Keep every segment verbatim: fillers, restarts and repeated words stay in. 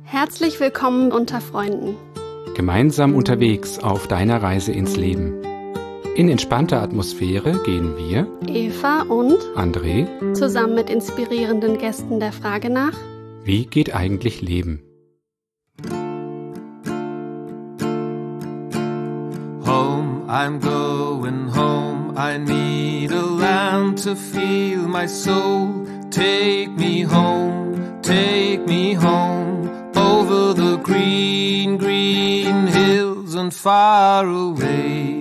Herzlich willkommen unter Freunden. Gemeinsam unterwegs auf deiner Reise ins Leben. In entspannter Atmosphäre gehen wir, Eva und André, zusammen mit inspirierenden Gästen der Frage nach: Wie geht eigentlich Leben? Home, I'm going home. I need a land to feel my soul. Take me home, take me home. Over the green, green hills and far away.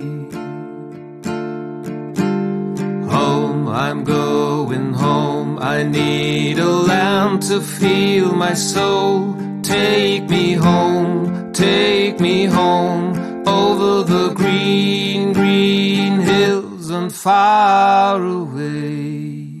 Home, I'm going home. I need a land to feel my soul. Take me home, take me home. Over the green, green hills and far away.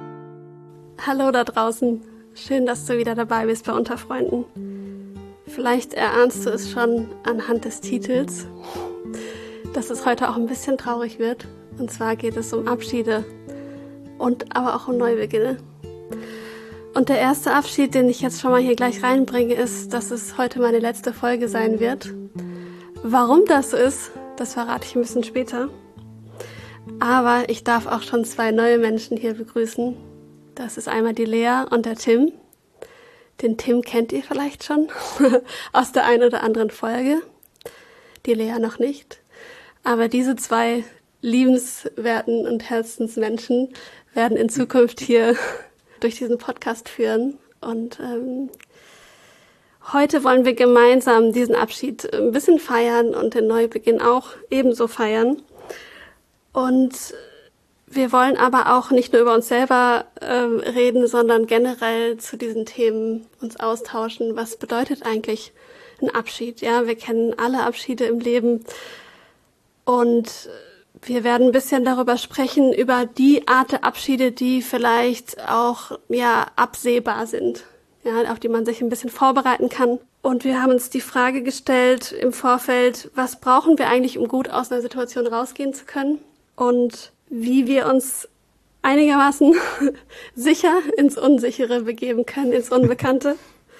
Hallo da draußen. Schön, dass du wieder dabei bist bei Unter Freunden. Vielleicht erahnst du es schon anhand des Titels, dass es heute auch ein bisschen traurig wird. Und zwar geht es um Abschiede und aber auch um Neubeginne. Und der erste Abschied, den ich jetzt schon mal hier gleich reinbringe, ist, dass es heute meine letzte Folge sein wird. Warum das so ist, das verrate ich ein bisschen später. Aber ich darf auch schon zwei neue Menschen hier begrüßen. Das ist einmal die Lea und der Tim. Den Tim kennt ihr vielleicht schon aus der einen oder anderen Folge. Die Lea noch nicht. Aber diese zwei liebenswerten und Herzensmenschen werden in Zukunft hier durch diesen Podcast führen. Und ähm, heute wollen wir gemeinsam diesen Abschied ein bisschen feiern und den Neubeginn auch ebenso feiern. Und wir wollen aber auch nicht nur über uns selber äh, reden, sondern generell zu diesen Themen uns austauschen. Was bedeutet eigentlich ein Abschied? Ja, wir kennen alle Abschiede im Leben und wir werden ein bisschen darüber sprechen, über die Art der Abschiede, die vielleicht auch ja absehbar sind, ja, auf die man sich ein bisschen vorbereiten kann. Und wir haben uns die Frage gestellt im Vorfeld, was brauchen wir eigentlich, um gut aus einer Situation rausgehen zu können? Und wie wir uns einigermaßen sicher ins Unsichere begeben können, ins Unbekannte.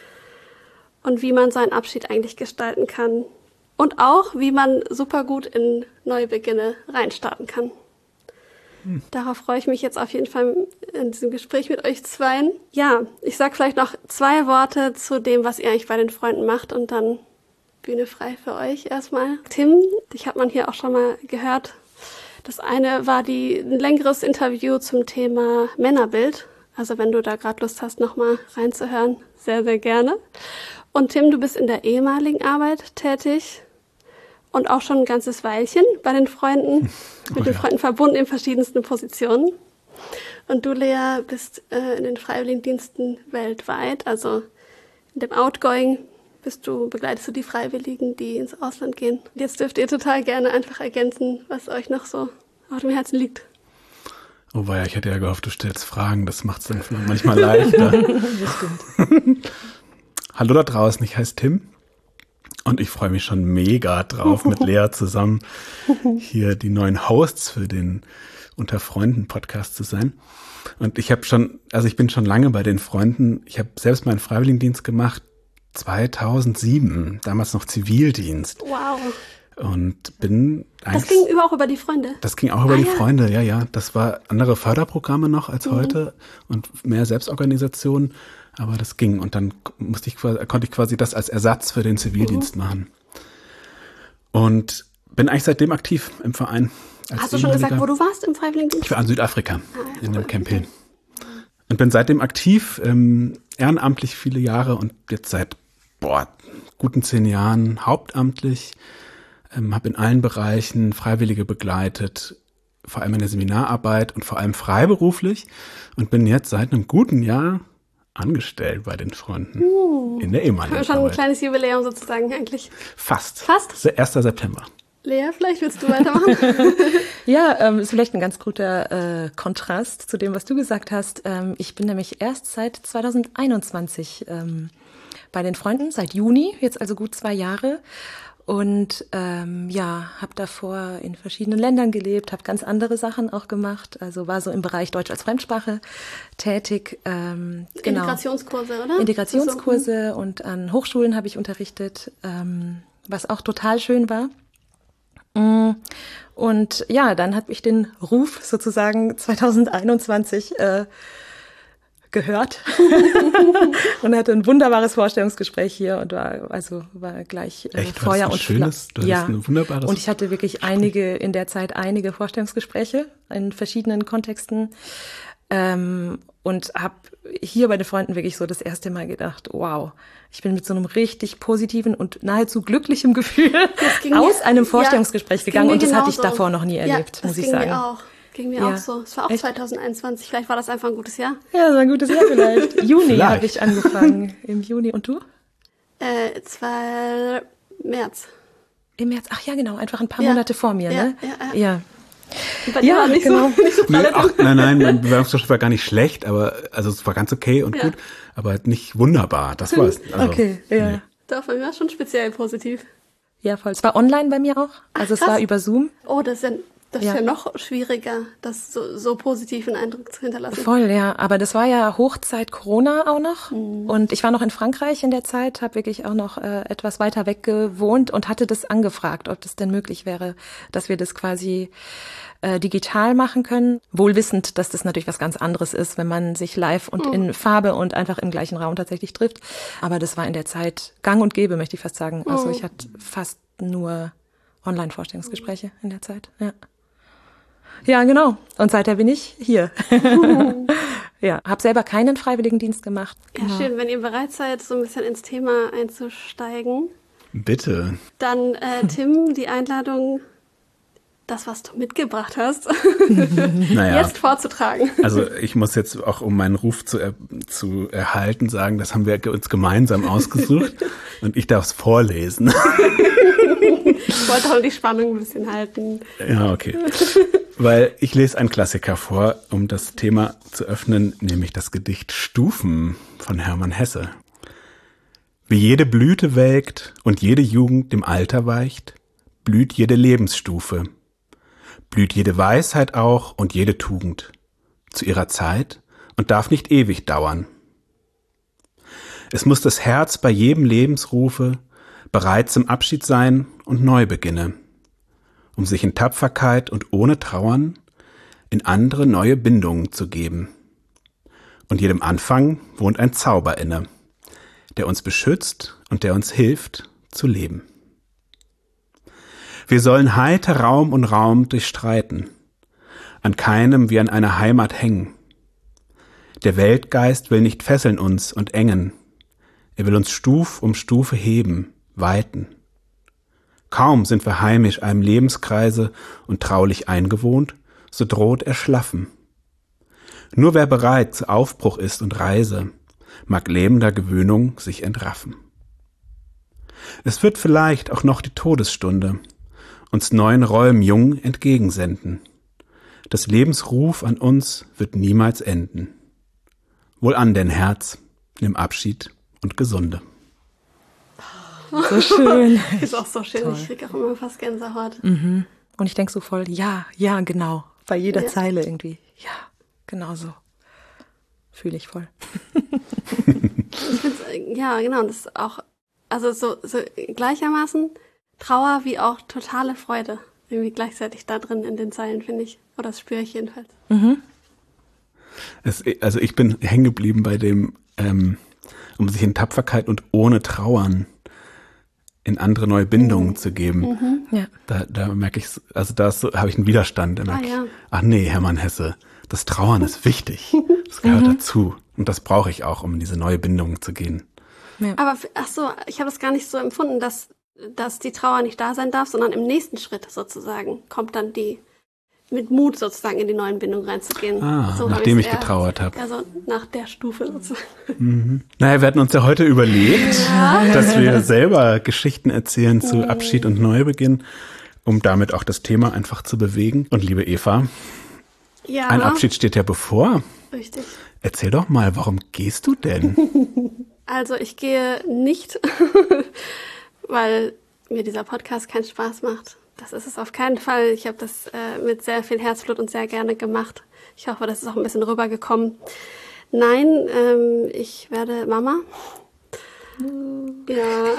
Und wie man seinen Abschied eigentlich gestalten kann. Und auch, wie man super gut in Neubeginne reinstarten kann. Hm. Darauf freue ich mich jetzt auf jeden Fall in diesem Gespräch mit euch zweien. Ja, ich sage vielleicht noch zwei Worte zu dem, was ihr eigentlich bei den Freunden macht und dann Bühne frei für euch erstmal. Tim, dich hat man hier auch schon mal gehört. Das eine war die, ein längeres Interview zum Thema Männerbild. Also wenn du da gerade Lust hast, nochmal reinzuhören, sehr, sehr gerne. Und Tim, du bist in der ehemaligen Arbeit tätig und auch schon ein ganzes Weilchen bei den Freunden, oh, mit den ja. Freunden verbunden in verschiedensten Positionen. Und du, Lea, bist äh, in den Freiwilligendiensten weltweit, also in dem Outgoing bist du, begleitest du die Freiwilligen, die ins Ausland gehen. Jetzt dürft ihr total gerne einfach ergänzen, was euch noch so auf dem Herzen liegt. Oh weia, ich hätte ja gehofft, du stellst Fragen, das macht es dann manchmal leichter. Das stimmt. Hallo da draußen, ich heiße Tim und ich freue mich schon mega drauf, mit Lea zusammen hier die neuen Hosts für den Unter Freunden Podcast zu sein. Und ich habe schon, also ich bin schon lange bei den Freunden, ich habe selbst meinen Freiwilligendienst gemacht, zweitausendsieben, damals noch Zivildienst. Wow. Und bin eigentlich... Das ging über auch über die Freunde? Das ging auch über ah, die ja. Freunde, ja, ja. Das war andere Förderprogramme noch als mhm. heute und mehr Selbstorganisation, aber das ging. Und dann musste ich, konnte ich quasi das als Ersatz für den Zivildienst mhm. machen. Und bin eigentlich seitdem aktiv im Verein. Hast du schon gesagt, wo du warst im Freiwilligendienst? Ich war in Südafrika, ah, ja, in dem cool. Camp Hill. Und bin seitdem aktiv, ähm, ehrenamtlich viele Jahre und jetzt seit boah, guten zehn Jahren hauptamtlich. Ähm, habe in allen Bereichen Freiwillige begleitet, vor allem in der Seminararbeit und vor allem freiberuflich und bin jetzt seit einem guten Jahr angestellt bei den Freunden uh, in der ehemaligen Arbeit. Schon ein kleines Jubiläum sozusagen eigentlich. Fast. Fast? erster September. Lea, vielleicht willst du weitermachen? Ja, ähm, ist vielleicht ein ganz guter äh, Kontrast zu dem, was du gesagt hast. Ähm, ich bin nämlich erst seit zweitausendeinundzwanzig ähm, bei den Freunden, seit Juni, jetzt also gut zwei Jahre. Und ähm, ja, habe davor in verschiedenen Ländern gelebt, habe ganz andere Sachen auch gemacht. Also war so im Bereich Deutsch als Fremdsprache tätig. Ähm, genau. Integrationskurse, oder? Integrationskurse und an Hochschulen habe ich unterrichtet, ähm, was auch total schön war. Und ja, dann habe ich den Ruf sozusagen zwanzig einundzwanzig äh, gehört und hatte ein wunderbares Vorstellungsgespräch hier und war also war gleich äh, Echt, Feuer ein und schönes, du ja, hattest ein wunderbares und ich hatte wirklich Gespräch. einige in der Zeit einige Vorstellungsgespräche in verschiedenen Kontexten ähm, und habe hier bei den Freunden wirklich so das erste Mal gedacht, wow, ich bin mit so einem richtig positiven und nahezu glücklichem Gefühl aus mir, einem Vorstellungsgespräch ja, gegangen und das genauso. hatte ich davor noch nie erlebt, ja, muss ich ging sagen. Mir auch. Ging mir Ja. auch so. Es war auch Echt? zwanzig einundzwanzig. Vielleicht war das einfach ein gutes Jahr. Ja, das war ein gutes Jahr vielleicht. Juni Vielleicht. habe ich angefangen, im Juni. Und du? Äh, es war März. Im März. Ach ja, genau, einfach ein paar Ja. Monate vor mir, Ja, ne? ja, ja. Ja. Und bei dir Ja, war nicht genau. so, nicht so Nee, pralle ach, nein, nein, mein Bewerbungsgespräch war gar nicht schlecht, aber also es war ganz okay und Ja. gut, aber halt nicht wunderbar. Das war's. Also, Okay, ja. nee. Doch, bei mir war schon speziell positiv. Ja, voll. Es war online bei mir auch. Also es krass. war über Zoom. Oh, das ist ja, das Ja. ist ja noch schwieriger, das so, so positiven Eindruck zu hinterlassen. Voll, ja. Aber das war ja Hochzeit Corona auch noch. Und ich war noch in Frankreich in der Zeit, habe wirklich auch noch äh, etwas weiter weg gewohnt und hatte das angefragt, ob das denn möglich wäre, dass wir das quasi äh, digital machen können. Wohl wissend, dass das natürlich was ganz anderes ist, wenn man sich live und in Farbe und einfach im gleichen Raum tatsächlich trifft. Aber das war in der Zeit gang und gäbe, möchte ich fast sagen. Also ich hatte fast nur Online-Vorstellungsgespräche in der Zeit, ja. Ja, genau. Und seither bin ich hier. Ja, habe selber keinen Freiwilligendienst gemacht. Ja, schön, wenn ihr bereit seid, so ein bisschen ins Thema einzusteigen. Bitte. Dann, äh, Tim, die Einladung, das, was du mitgebracht hast, Naja. jetzt vorzutragen. Also ich muss jetzt auch, um meinen Ruf zu, er, zu erhalten, sagen, das haben wir uns gemeinsam ausgesucht und ich darf es vorlesen. Ich wollte auch die Spannung ein bisschen halten. Ja, okay. Weil ich lese einen Klassiker vor, um das Thema zu öffnen, nämlich das Gedicht Stufen von Hermann Hesse. Wie jede Blüte welkt und jede Jugend dem Alter weicht, blüht jede Lebensstufe. Blüht jede Weisheit auch und jede Tugend zu ihrer Zeit und darf nicht ewig dauern. Es muss das Herz bei jedem Lebensrufe bereit zum Abschied sein und neu beginne, um sich in Tapferkeit und ohne Trauern in andere neue Bindungen zu geben. Und jedem Anfang wohnt ein Zauber inne, der uns beschützt und der uns hilft zu leben. Wir sollen heiter Raum und Raum durchstreiten, an keinem wie an einer Heimat hängen. Der Weltgeist will nicht fesseln uns und engen, er will uns Stuf um Stufe heben, weiten. Kaum sind wir heimisch einem Lebenskreise und traulich eingewohnt, so droht Erschlaffen. Nur wer bereit zu Aufbruch ist und Reise, mag lebender Gewöhnung sich entraffen. Es wird vielleicht auch noch die Todesstunde uns neuen Räumen jung entgegensenden. Das Lebensruf an uns wird niemals enden. Wohlan denn Herz, nimm Abschied und Gesunde. So schön. Ist auch so schön. Toll. Ich kriege auch immer fast Gänsehaut. Und ich denke so voll, ja, ja, genau. Bei jeder Ja. Zeile irgendwie. Ja, genau so. Fühle ich voll. Ich find's, äh, ja, genau. Das ist auch, also so, so gleichermaßen Trauer wie auch totale Freude. Irgendwie gleichzeitig da drin in den Zeilen, finde ich. Oder das spüre ich jedenfalls. Es, also ich bin hängen geblieben bei dem, ähm, um sich in Tapferkeit und ohne Trauern in andere neue Bindungen zu geben. Ja. Da, da merke ich, also da ist so- habe ich einen Widerstand. Da merke Ah, ja. ich, ach nee, Hermann Hesse, das Trauern ist wichtig. Das gehört dazu. Und das brauche ich auch, um in diese neue Bindung zu gehen. Aber, f- ach so, ich habe das gar nicht so empfunden, dass, dass die Trauer nicht da sein darf, sondern im nächsten Schritt sozusagen kommt dann die, mit Mut sozusagen in die neuen Bindungen reinzugehen. Ah, so nachdem hab ich's ich eher- getrauert habe. Also nach der Stufe sozusagen. Naja, wir hatten uns ja heute überlegt, dass wir selber Geschichten erzählen zu Abschied und Neubeginn, um damit auch das Thema einfach zu bewegen. Und liebe Eva, Ja, ein Abschied steht ja bevor. richtig. Erzähl doch mal, warum gehst du denn? Also ich gehe nicht, weil mir dieser Podcast keinen Spaß macht. Das ist es auf keinen Fall. Ich habe das äh, mit sehr viel Herzblut und sehr gerne gemacht. Ich hoffe, das ist auch ein bisschen rübergekommen. Nein, ähm, ich werde Mama. Ja,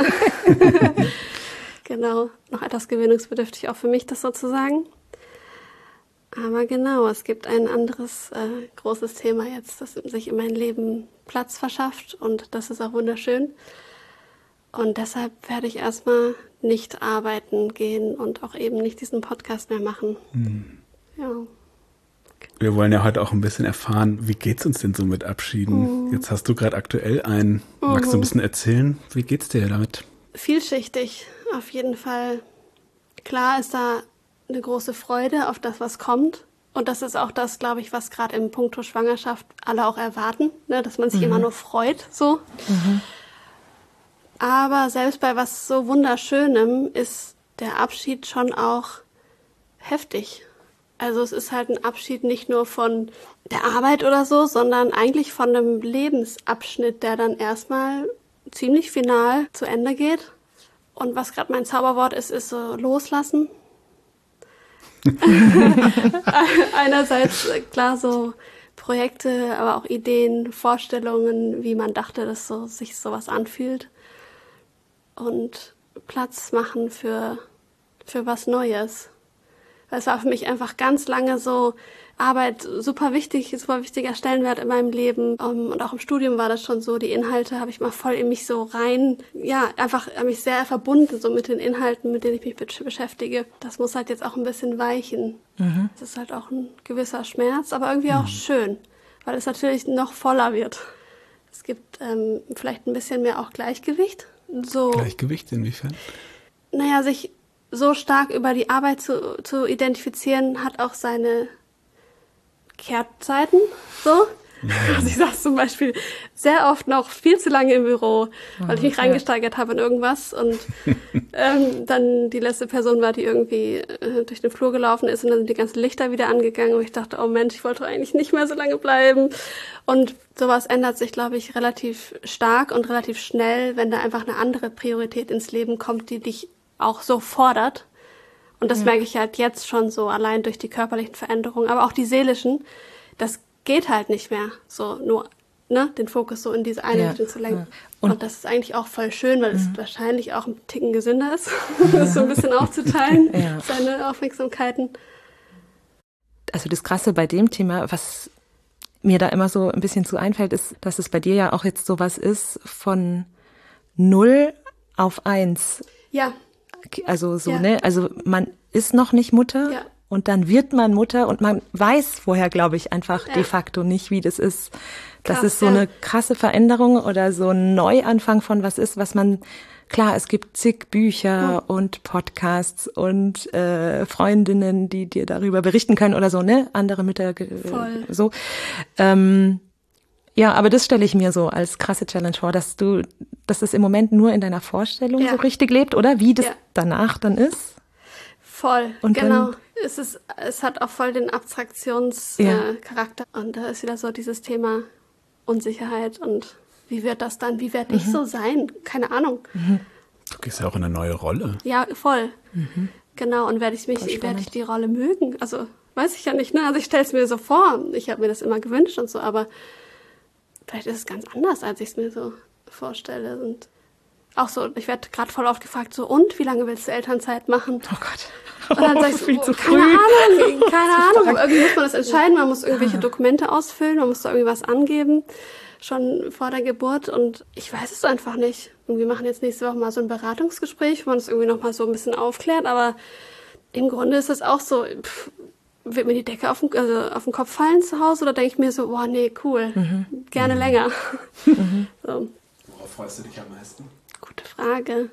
genau. Noch etwas gewöhnungsbedürftig auch für mich, das sozusagen. Aber genau, es gibt ein anderes äh, großes Thema jetzt, das sich in mein Leben Platz verschafft und das ist auch wunderschön. Und deshalb werde ich erstmal nicht arbeiten gehen und auch eben nicht diesen Podcast mehr machen. Mhm. Ja. Wir wollen ja heute auch ein bisschen erfahren, wie geht's uns denn so mit Abschieden? Mhm. Jetzt hast du gerade aktuell einen. Mhm. Magst du ein bisschen erzählen, wie geht's dir damit? Vielschichtig, auf jeden Fall. Klar ist da eine große Freude auf das, was kommt. Und das ist auch das, glaube ich, was gerade im Punkto Schwangerschaft alle auch erwarten, ne? Dass man sich mhm. immer nur freut, so. Mhm. Aber selbst bei was so Wunderschönem ist der Abschied schon auch heftig. Also es ist halt ein Abschied nicht nur von der Arbeit oder so, sondern eigentlich von einem Lebensabschnitt, der dann erstmal ziemlich final zu Ende geht. Und was gerade mein Zauberwort ist, ist so loslassen. Einerseits klar so Projekte, aber auch Ideen, Vorstellungen, wie man dachte, dass so, sich sowas anfühlt. Und Platz machen für, für was Neues. Es war für mich einfach ganz lange so Arbeit super wichtig, super wichtiger Stellenwert in meinem Leben. Und auch im Studium war das schon so, die Inhalte habe ich mal voll in mich so rein, ja, einfach habe mich sehr verbunden so mit den Inhalten, mit denen ich mich beschäftige. Das muss halt jetzt auch ein bisschen weichen. Mhm. Das ist halt auch ein gewisser Schmerz, aber irgendwie auch mhm. schön, weil es natürlich noch voller wird. Es gibt ähm, vielleicht ein bisschen mehr auch Gleichgewicht. So, Gleichgewicht inwiefern? Naja, sich so stark über die Arbeit zu, zu identifizieren, hat auch seine Kehrtzeiten, so. Ja. Also ich saß zum Beispiel sehr oft noch viel zu lange im Büro, weil ich mich ja. reingesteigert habe in irgendwas und ähm, dann die letzte Person war, die irgendwie äh, durch den Flur gelaufen ist und dann sind die ganzen Lichter wieder angegangen und ich dachte, oh Mensch, ich wollte eigentlich nicht mehr so lange bleiben. Und sowas ändert sich, glaube ich, relativ stark und relativ schnell, wenn da einfach eine andere Priorität ins Leben kommt, die dich auch so fordert. Und das ja. merke ich halt jetzt schon so, allein durch die körperlichen Veränderungen, aber auch die seelischen. Das geht halt nicht mehr, so nur ne, den Fokus so in diese eine ja. Richtung zu lenken. Ja. Und, und das ist eigentlich auch voll schön, weil es mhm. wahrscheinlich auch ein Ticken gesünder ist, das so ein bisschen aufzuteilen, ja. seine Aufmerksamkeiten. Also das Krasse bei dem Thema, was mir da immer so ein bisschen zu einfällt, ist, dass es bei dir ja auch jetzt sowas ist von null auf eins. Ja. Also so, ja. ne? Also man ist noch nicht Mutter ja. und dann wird man Mutter und man weiß vorher, glaube ich, einfach ja. de facto nicht, wie das ist. Dass Krass, es so ja. eine krasse Veränderung oder so ein Neuanfang von was ist, was man, klar, es gibt zig Bücher mhm. und Podcasts und äh, Freundinnen, die dir darüber berichten können oder so, ne? Andere Mütter, äh, Voll. so. Ähm, Ja, aber das stelle ich mir so als krasse Challenge vor, dass du, dass es im Moment nur in deiner Vorstellung ja. so richtig lebt, oder? Wie das ja. danach dann ist? Voll, und genau. Dann, es ist, es hat auch voll den Abstraktionscharakter. Ja. Äh, und da ist wieder so dieses Thema Unsicherheit und wie wird das dann, wie werde ich mhm. so sein? Keine Ahnung. Mhm. Du gehst ja auch in eine neue Rolle. Ja, voll. Mhm. Genau, und werde ich mich, werde ich die Rolle mögen? Also, weiß ich ja nicht, ne? Also ich stelle es mir so vor, ich habe mir das immer gewünscht und so, aber vielleicht ist es ganz anders, als ich es mir so vorstelle. Und auch so, ich werde gerade voll oft gefragt, so, und wie lange willst du Elternzeit machen? Oh Gott. Und dann sag ich so, viel oh, zu keine früh. Ahnung, keine Ahnung. Irgendwie muss man das entscheiden, man muss irgendwelche Dokumente ausfüllen, man muss da irgendwie was angeben, schon vor der Geburt. Und ich weiß es einfach nicht. Und wir machen jetzt nächste Woche mal so ein Beratungsgespräch, wo man das irgendwie nochmal so ein bisschen aufklärt. Aber im Grunde ist es auch so, pff, wird mir die Decke auf den, also auf den Kopf fallen zu Hause oder denke ich mir so, boah, nee, cool, mhm. gerne mhm. länger. Mhm. So. Worauf freust du dich am meisten? Gute Frage.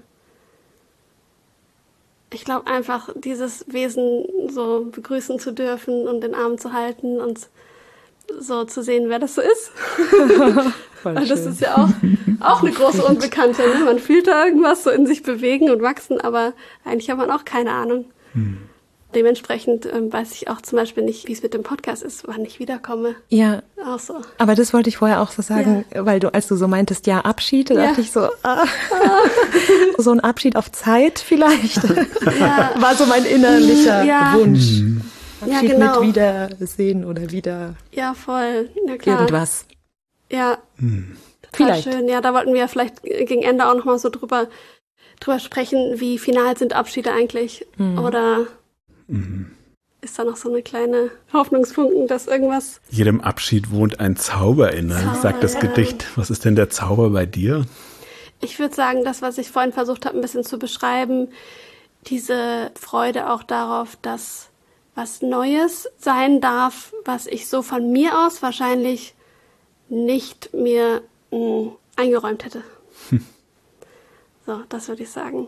Ich glaube einfach, dieses Wesen so begrüßen zu dürfen und den Arm zu halten und so zu sehen, wer das so ist. Voll Weil das schön. ist ja auch, auch eine große Unbekannte. Ne? Man fühlt da irgendwas so in sich bewegen und wachsen, aber eigentlich hat man auch keine Ahnung. Hm. Dementsprechend ähm, weiß ich auch zum Beispiel nicht, wie es mit dem Podcast ist, wann ich wiederkomme. Ja, auch so. Aber das wollte ich vorher auch so sagen, ja. weil du, als du so meintest, ja, Abschied, da ja. dachte ich so, ah, so ein Abschied auf Zeit vielleicht, ja. war so mein innerlicher ja. Wunsch. Abschied ja, genau. mit Wiedersehen oder wieder ja, voll. Ja, klar. irgendwas. Ja, hm. total vielleicht. Schön. Ja, da wollten wir vielleicht gegen Ende auch nochmal so drüber, drüber sprechen, wie final sind Abschiede eigentlich, mhm. oder Mhm. ist da noch so eine kleine Hoffnungsfunken, dass irgendwas... Jedem Abschied wohnt ein Zauber inne, Zauber, sagt das ja. Gedicht. Was ist denn der Zauber bei dir? Ich würde sagen, das, was ich vorhin versucht habe, ein bisschen zu beschreiben, diese Freude auch darauf, dass was Neues sein darf, was ich so von mir aus wahrscheinlich nicht mir mh, eingeräumt hätte. Hm. So, das würde ich sagen.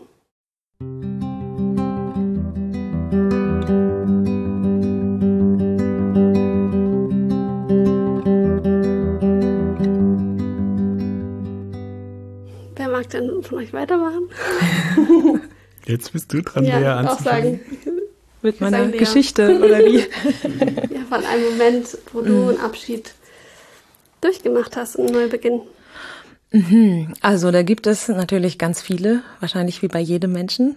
Wer mag denn von euch weitermachen? Jetzt bist du dran, ja, Lea anzufangen. Mit meiner sagen, Geschichte, oder wie? Ja, von einem Moment, wo du einen Abschied durchgemacht hast, einen Neubeginn. Also da gibt es natürlich ganz viele, wahrscheinlich wie bei jedem Menschen.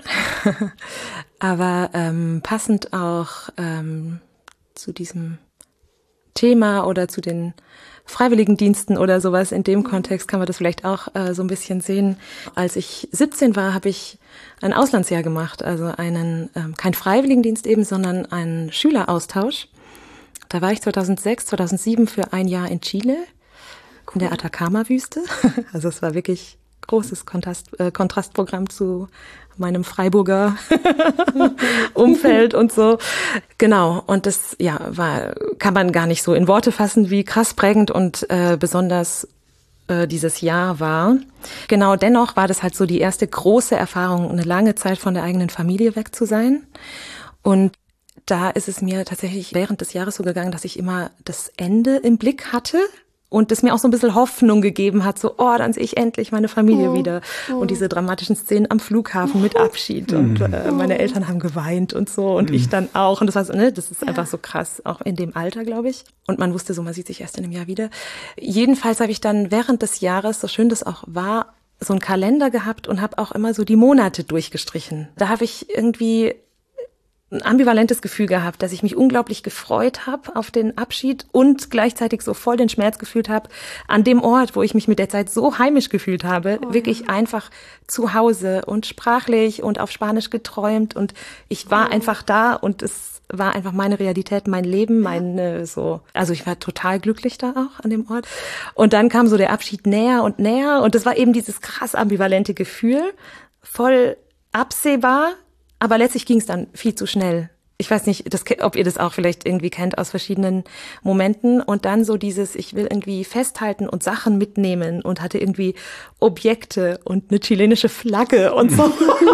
Aber ähm, passend auch ähm, zu diesem Thema oder zu den Freiwilligendiensten oder sowas, in dem Kontext kann man das vielleicht auch äh, so ein bisschen sehen. Als ich siebzehn war, habe ich ein Auslandsjahr gemacht, also einen ähm, kein Freiwilligendienst eben, sondern einen Schüleraustausch. Da war ich zweitausendsechs, zweitausendsieben für ein Jahr in Chile, in der Atacama-Wüste. Also es war wirklich großes Kontrast, äh, Kontrastprogramm zu meinem Freiburger Umfeld und so. Genau. Und das, ja, war, kann man gar nicht so in Worte fassen, wie krass prägend und äh, besonders äh, dieses Jahr war. Genau. Dennoch war das halt so die erste große Erfahrung, eine lange Zeit von der eigenen Familie weg zu sein. Und da ist es mir tatsächlich während des Jahres so gegangen, dass ich immer das Ende im Blick hatte. Und das mir auch so ein bisschen Hoffnung gegeben hat, so, oh, dann sehe ich endlich meine Familie oh, wieder. Oh. Und diese dramatischen Szenen am Flughafen mit Abschied. Oh. Und äh, meine Eltern haben geweint und so. Und oh. ich dann auch. Und das war so, ne, das ist ja. einfach so krass, auch in dem Alter, glaube ich. Und man wusste so, man sieht sich erst in einem Jahr wieder. Jedenfalls habe ich dann während des Jahres, so schön das auch war, so einen Kalender gehabt und habe auch immer so die Monate durchgestrichen. Da habe ich irgendwie ein ambivalentes Gefühl gehabt, dass ich mich unglaublich gefreut habe auf den Abschied und gleichzeitig so voll den Schmerz gefühlt habe an dem Ort, wo ich mich mit der Zeit so heimisch gefühlt habe, oh, wirklich ja. einfach zu Hause und sprachlich und auf Spanisch geträumt und ich war oh. einfach da und es war einfach meine Realität, mein Leben, meine so, also ich war total glücklich da auch an dem Ort. Und dann kam so der Abschied näher und näher und das war eben dieses krass ambivalente Gefühl, voll absehbar. Aber letztlich ging es dann viel zu schnell. Ich weiß nicht, das, ob ihr das auch vielleicht irgendwie kennt aus verschiedenen Momenten. Und dann so dieses, ich will irgendwie festhalten und Sachen mitnehmen und hatte irgendwie Objekte und eine chilenische Flagge und so.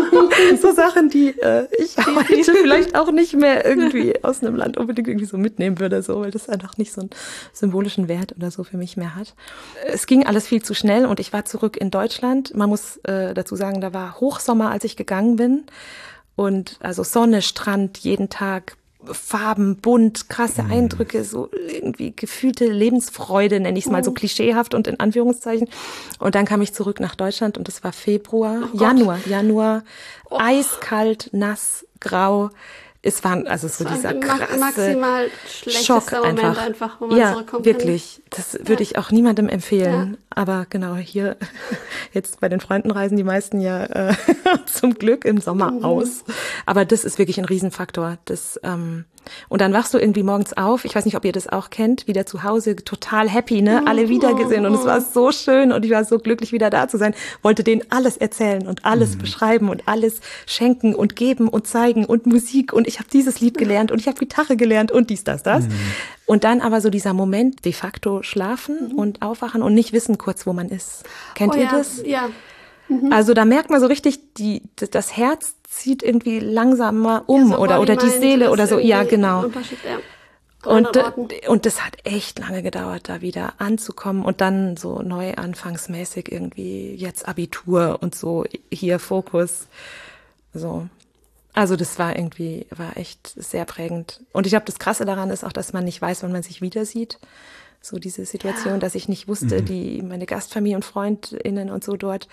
So Sachen, die äh, ich heute vielleicht auch nicht mehr irgendwie aus einem Land unbedingt irgendwie so mitnehmen würde, so, weil das einfach nicht so einen symbolischen Wert oder so für mich mehr hat. Es ging alles viel zu schnell und ich war zurück in Deutschland. Man muss äh, dazu sagen, da war Hochsommer, als ich gegangen bin. Und also Sonne, Strand, jeden Tag, Farben, bunt, krasse Eindrücke, so irgendwie gefühlte Lebensfreude, nenne ich es mal so klischeehaft und in Anführungszeichen. Und dann kam ich zurück nach Deutschland und es war Februar, oh Januar, Januar, oh. eiskalt, nass, grau. Es war also so das dieser war krasse maximal schlechtester Moment einfach, einfach, wo man ja, zurückkommt. wirklich. Das würde ja. ich auch niemandem empfehlen. Ja. Aber genau hier, jetzt bei den Freunden reisen die meisten ja äh, zum Glück im Sommer mhm. aus. Aber das ist wirklich ein Riesenfaktor. Das, ähm, und dann wachst du irgendwie morgens auf, ich weiß nicht, ob ihr das auch kennt, wieder zu Hause, total happy, ne? Alle wiedergesehen und es war so schön und ich war so glücklich, wieder da zu sein. Wollte denen alles erzählen und alles mhm. beschreiben und alles schenken und geben und zeigen und Musik und ich habe dieses Lied gelernt und ich habe Gitarre gelernt und dies, das, das. Mhm. Und dann aber so dieser Moment, de facto schlafen mhm. und aufwachen und nicht wissen kurz, wo man ist. Kennt oh, ihr ja. das? Ja. Mhm. Also da merkt man so richtig, die, das Herz zieht irgendwie langsamer um ja, so oder, oder die Seele oder so. Ja, genau. Ja. Und, und das hat echt lange gedauert, da wieder anzukommen und dann so neu anfangsmäßig irgendwie jetzt Abitur und so hier Fokus. So. Also das war irgendwie, war echt sehr prägend. Und ich glaube, das Krasse daran ist auch, dass man nicht weiß, wann man sich wieder sieht. So diese Situation, ja. dass ich nicht wusste, mhm. die meine Gastfamilie und FreundInnen und so dort,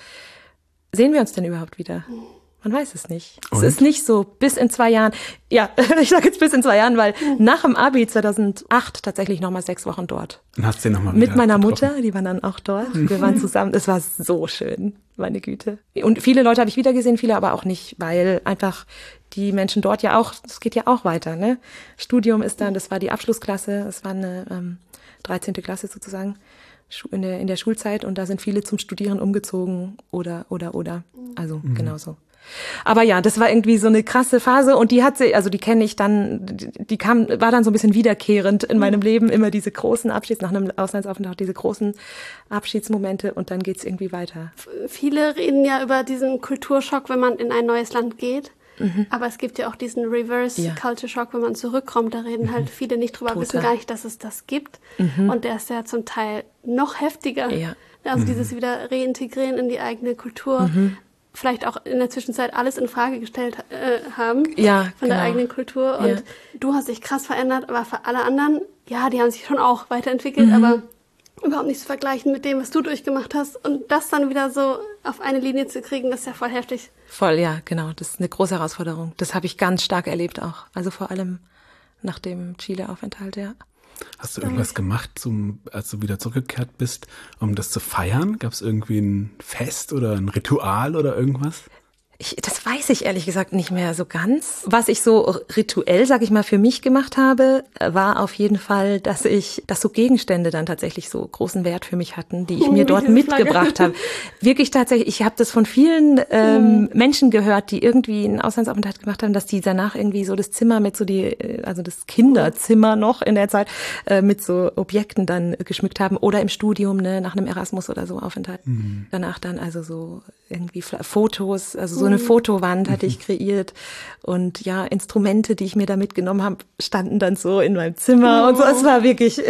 sehen wir uns denn überhaupt wieder? Man weiß es nicht. Und? Es ist nicht so, bis in zwei Jahren, ja, ich sage jetzt bis in zwei Jahren, weil mhm. nach dem Abi zweitausendacht tatsächlich nochmal sechs Wochen dort. Und hast du nochmal Mit meiner getroffen? Mutter, die waren dann auch dort. Wir waren zusammen, es war so schön, meine Güte. Und viele Leute habe ich wieder gesehen, viele aber auch nicht, weil einfach die Menschen dort ja auch, es geht ja auch weiter, ne? Studium ist dann, das war die Abschlussklasse, es war eine ähm, dreizehnte Klasse sozusagen, in der, in der Schulzeit, und da sind viele zum Studieren umgezogen oder, oder, oder. Also, mhm. genauso. Aber ja, das war irgendwie so eine krasse Phase, und die hat sie, also die kenne ich dann, die kam, war dann so ein bisschen wiederkehrend in meinem Leben, immer diese großen Abschieds, nach einem Auslandsaufenthalt, diese großen Abschiedsmomente, und dann geht's irgendwie weiter. Viele reden ja über diesen Kulturschock, wenn man in ein neues Land geht. Mhm. Aber es gibt ja auch diesen Reverse-Culture-Shock, wenn man zurückkommt. Da reden halt viele nicht drüber, Total. wissen gar nicht, dass es das gibt. Mhm. Und der ist ja zum Teil noch heftiger. Ja. Also mhm. dieses wieder reintegrieren in die eigene Kultur. Mhm. Vielleicht auch in der Zwischenzeit alles in Frage gestellt äh, haben ja, von genau. der eigenen Kultur. Und ja. du hast dich krass verändert, aber für alle anderen, ja, die haben sich schon auch weiterentwickelt, mhm. aber überhaupt nicht zu vergleichen mit dem, was du durchgemacht hast. Und das dann wieder so auf eine Linie zu kriegen, das ist ja voll heftig. Voll, ja, genau. Das ist eine große Herausforderung. Das habe ich ganz stark erlebt auch. Also vor allem nach dem Chile-Aufenthalt, ja. Hast du irgendwas gemacht, zum, als du wieder zurückgekehrt bist, um das zu feiern? Gab es irgendwie ein Fest oder ein Ritual oder irgendwas? Ich, das weiß ich ehrlich gesagt nicht mehr so ganz. Was ich so rituell, sag ich mal, für mich gemacht habe, war auf jeden Fall, dass ich, dass so Gegenstände dann tatsächlich so großen Wert für mich hatten, die ich oh, mir dort mitgebracht habe. Wirklich tatsächlich, ich habe das von vielen ähm, oh. Menschen gehört, die irgendwie einen Auslandsaufenthalt gemacht haben, dass die danach irgendwie so das Zimmer mit so die, also das Kinderzimmer noch in der Zeit äh, mit so Objekten dann geschmückt haben, oder im Studium, ne, nach einem Erasmus oder so Aufenthalt. Mhm. Danach dann also so irgendwie Fotos, also so eine Fotowand hatte ich kreiert, und ja, Instrumente, die ich mir da mitgenommen habe, standen dann so in meinem Zimmer oh. und so. Es war wirklich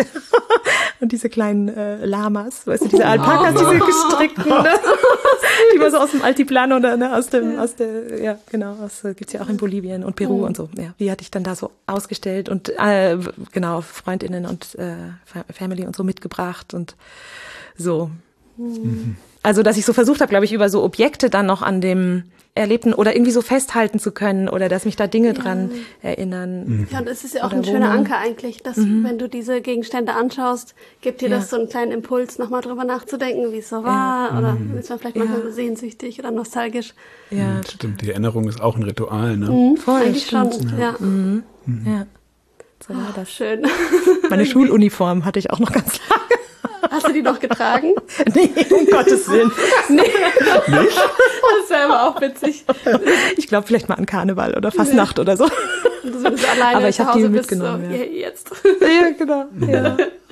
und diese kleinen äh, Lamas, weißt du, diese Alpakas, oh. diese gestrickten, ne? die man so aus dem Altiplano oder ne, aus dem, aus der, ja genau, aus, gibt's ja auch in Bolivien und Peru oh. und so. Ja, die hatte ich dann da so ausgestellt und äh, genau Freundinnen und äh, Family und so mitgebracht und so. Mhm. Also, dass ich so versucht habe, glaube ich, über so Objekte dann noch an dem Erlebten oder irgendwie so festhalten zu können, oder dass mich da Dinge ja. dran erinnern. Mhm. Ja, und es ist ja auch ein schöner Anker eigentlich, dass mhm. wenn du diese Gegenstände anschaust, gibt dir ja. das so einen kleinen Impuls, nochmal drüber nachzudenken, wie es so war, ja. oder mhm. ist man vielleicht ja. manchmal so sehnsüchtig oder nostalgisch. Ja, stimmt. Die Erinnerung ist auch ein Ritual, ne? Mhm. Voll, eigentlich stimmt. schon, ja. ja. Mhm. Mhm. ja. So war das. Schön. Meine Schuluniform hatte ich auch noch ganz lange. Hast du die noch getragen? Nee, um Gottes Willen. Nee. Nicht? Das wäre aber auch witzig. Ich glaube, vielleicht mal an Karneval oder Fastnacht nee. oder so. Und du bist alleine aber ich habe die mitgenommen. So, ja. ja, jetzt. Ja, genau. Ja.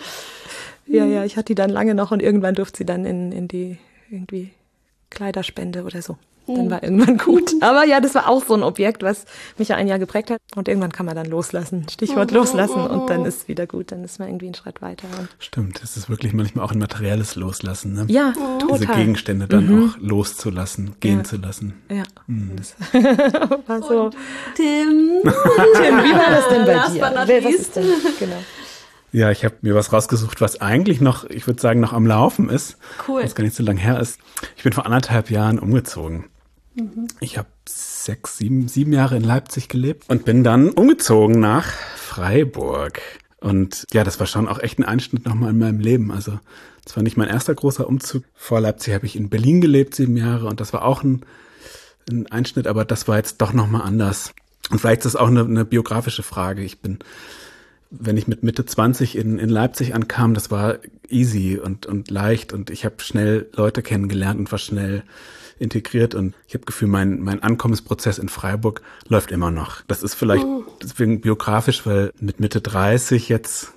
ja, ja, ich hatte die dann lange noch, und irgendwann durfte sie dann in, in die irgendwie Kleiderspende oder so. Dann war irgendwann gut. Aber ja, das war auch so ein Objekt, was mich ja ein Jahr geprägt hat. Und irgendwann kann man dann loslassen. Stichwort loslassen. Und dann ist wieder gut. Dann ist man irgendwie einen Schritt weiter. Stimmt, das ist wirklich manchmal auch ein materielles Loslassen. Ne? Ja, total. Diese Gegenstände dann mhm. auch loszulassen, gehen ja. zu lassen. Ja. Mhm. Das war so. Und Tim. Tim, wie war das denn bei Last dir? but not Wer, was least. ist denn? Genau. Ja, ich habe mir was rausgesucht, was eigentlich noch, ich würde sagen, noch am Laufen ist. Cool. Was gar nicht so lange her ist. Ich bin vor anderthalb Jahren umgezogen. Ich habe sechs, sieben, sieben Jahre in Leipzig gelebt und bin dann umgezogen nach Freiburg. Und ja, das war schon auch echt ein Einschnitt nochmal in meinem Leben. Also das war nicht mein erster großer Umzug. Vor Leipzig habe ich in Berlin gelebt, sieben Jahre. Und das war auch ein, ein Einschnitt, aber das war jetzt doch nochmal anders. Und vielleicht ist das auch eine, eine biografische Frage. Ich bin, wenn ich mit Mitte zwanzig in, in Leipzig ankam, das war easy und, und leicht. Und ich habe schnell Leute kennengelernt und war schnell integriert, und ich habe das Gefühl, mein mein Ankommensprozess in Freiburg läuft immer noch. Das ist vielleicht oh. deswegen biografisch, weil mit Mitte dreißig jetzt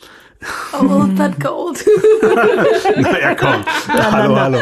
Oh, that gold. Naja, komm. Ja, hallo, hallo.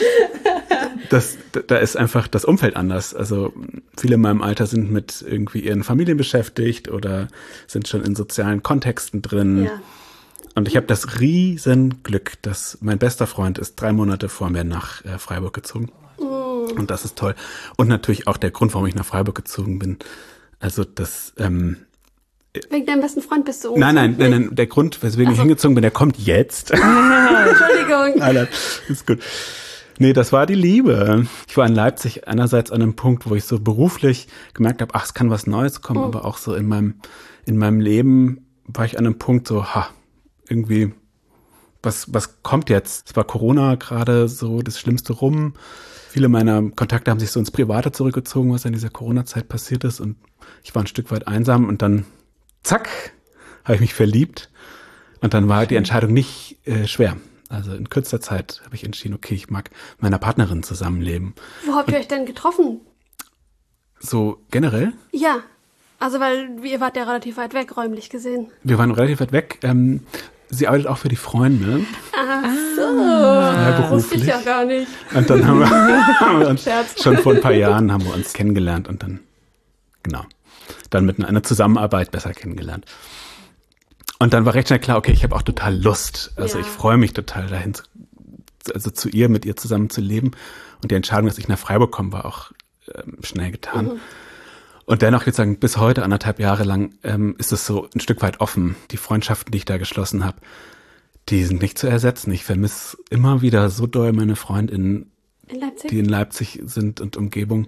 Das, da ist einfach das Umfeld anders. Also viele in meinem Alter sind mit irgendwie ihren Familien beschäftigt oder sind schon in sozialen Kontexten drin. Ja. Und ich habe das Riesenglück, dass mein bester Freund ist drei Monate vor mir nach äh, Freiburg gezogen. Und das ist toll. Und natürlich auch der Grund, warum ich nach Freiburg gezogen bin. Also das... Ähm, Wegen deinem besten Freund bist du Nein, nein, nein, nein, der Grund, weswegen ich hingezogen bin, der kommt jetzt. Entschuldigung. Nein, nein, ist gut. Nee, das war die Liebe. Ich war in Leipzig einerseits an einem Punkt, wo ich so beruflich gemerkt habe, ach, es kann was Neues kommen, mhm. aber auch so in meinem, in meinem Leben war ich an einem Punkt so, ha, irgendwie, was, was kommt jetzt? Es war Corona gerade so das Schlimmste rum. Viele meiner Kontakte haben sich so ins Private zurückgezogen, was in dieser Corona-Zeit passiert ist, und ich war ein Stück weit einsam, und dann, zack, habe ich mich verliebt, und dann war die Entscheidung nicht äh, schwer. Also in kürzester Zeit habe ich entschieden, okay, ich mag mit meiner Partnerin zusammenleben. Wo habt ihr euch denn getroffen? So generell? Ja, also weil ihr wart ja relativ weit weg, räumlich gesehen. Wir waren relativ weit weg. Ähm, sie arbeitet auch für die Freunde. Ach so, ja, beruflich. Wusste ich ja gar nicht. Und dann haben wir, haben wir uns schon vor ein paar Jahren haben wir uns kennengelernt und dann, genau, dann mit einer Zusammenarbeit besser kennengelernt. Und dann war recht schnell klar, okay, ich habe auch total Lust. Also ja. ich freue mich total dahin, zu, also zu ihr, mit ihr zusammen zu leben. Und die Entscheidung, dass ich nach Freiburg komme, war auch ähm, schnell getan. Mhm. Und dennoch, jetzt sagen, bis heute, anderthalb Jahre lang, ähm, ist es so ein Stück weit offen. Die Freundschaften, die ich da geschlossen habe, die sind nicht zu ersetzen. Ich vermisse immer wieder so doll meine Freundinnen, in Leipzig? die in Leipzig sind und Umgebung.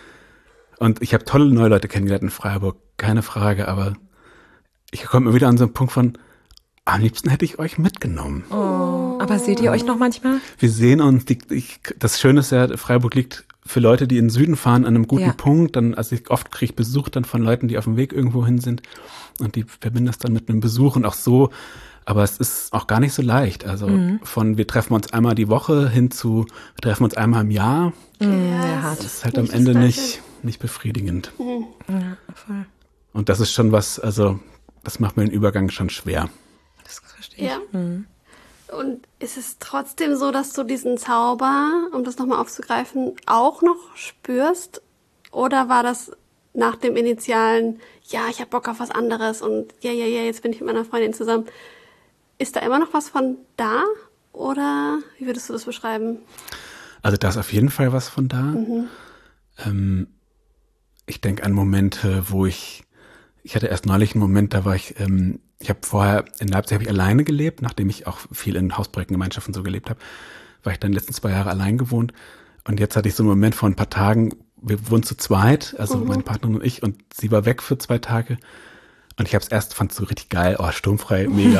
Und ich habe tolle neue Leute kennengelernt in Freiburg, keine Frage, aber ich komme immer wieder an so einen Punkt von, am liebsten hätte ich euch mitgenommen. Oh, aber seht ihr euch noch manchmal? Wir sehen uns, die, ich, das Schöne ist ja, Freiburg liegt für Leute, die in den Süden fahren, an einem guten ja. Punkt. Dann, also ich, oft kriege ich Besuch dann von Leuten, die auf dem Weg irgendwo hin sind, und die verbinden das dann mit einem Besuch und auch so. Aber es ist auch gar nicht so leicht. Also mhm. von, wir treffen uns einmal die Woche hin zu, wir treffen uns einmal im Jahr. Mhm, ja, das ist halt am Ende nicht, nicht befriedigend. Mhm. Ja, voll. Und das ist schon was, also das macht mir den Übergang schon schwer. Das verstehe ich. Ja. Mhm. Und ist es trotzdem so, dass du diesen Zauber, um das nochmal aufzugreifen, auch noch spürst? Oder war das nach dem initialen, ja, ich hab Bock auf was anderes und ja, ja, ja, jetzt bin ich mit meiner Freundin zusammen. Ist da immer noch was von da? Oder wie würdest du das beschreiben? Also da ist auf jeden Fall was von da. Mhm. Ähm, ich denke an Momente, wo ich Ich hatte erst neulich einen Moment, da war ich, ähm, ich habe vorher in Leipzig habe ich alleine gelebt, nachdem ich auch viel in Hausprojektengemeinschaften so gelebt habe, war ich dann die letzten zwei Jahre allein gewohnt. Und jetzt hatte ich so einen Moment vor ein paar Tagen, wir wohnen zu zweit, also mhm. meine Partnerin und ich, und sie war weg für zwei Tage. Und ich habe es erst, fand es so richtig geil, oh, sturmfrei, mega.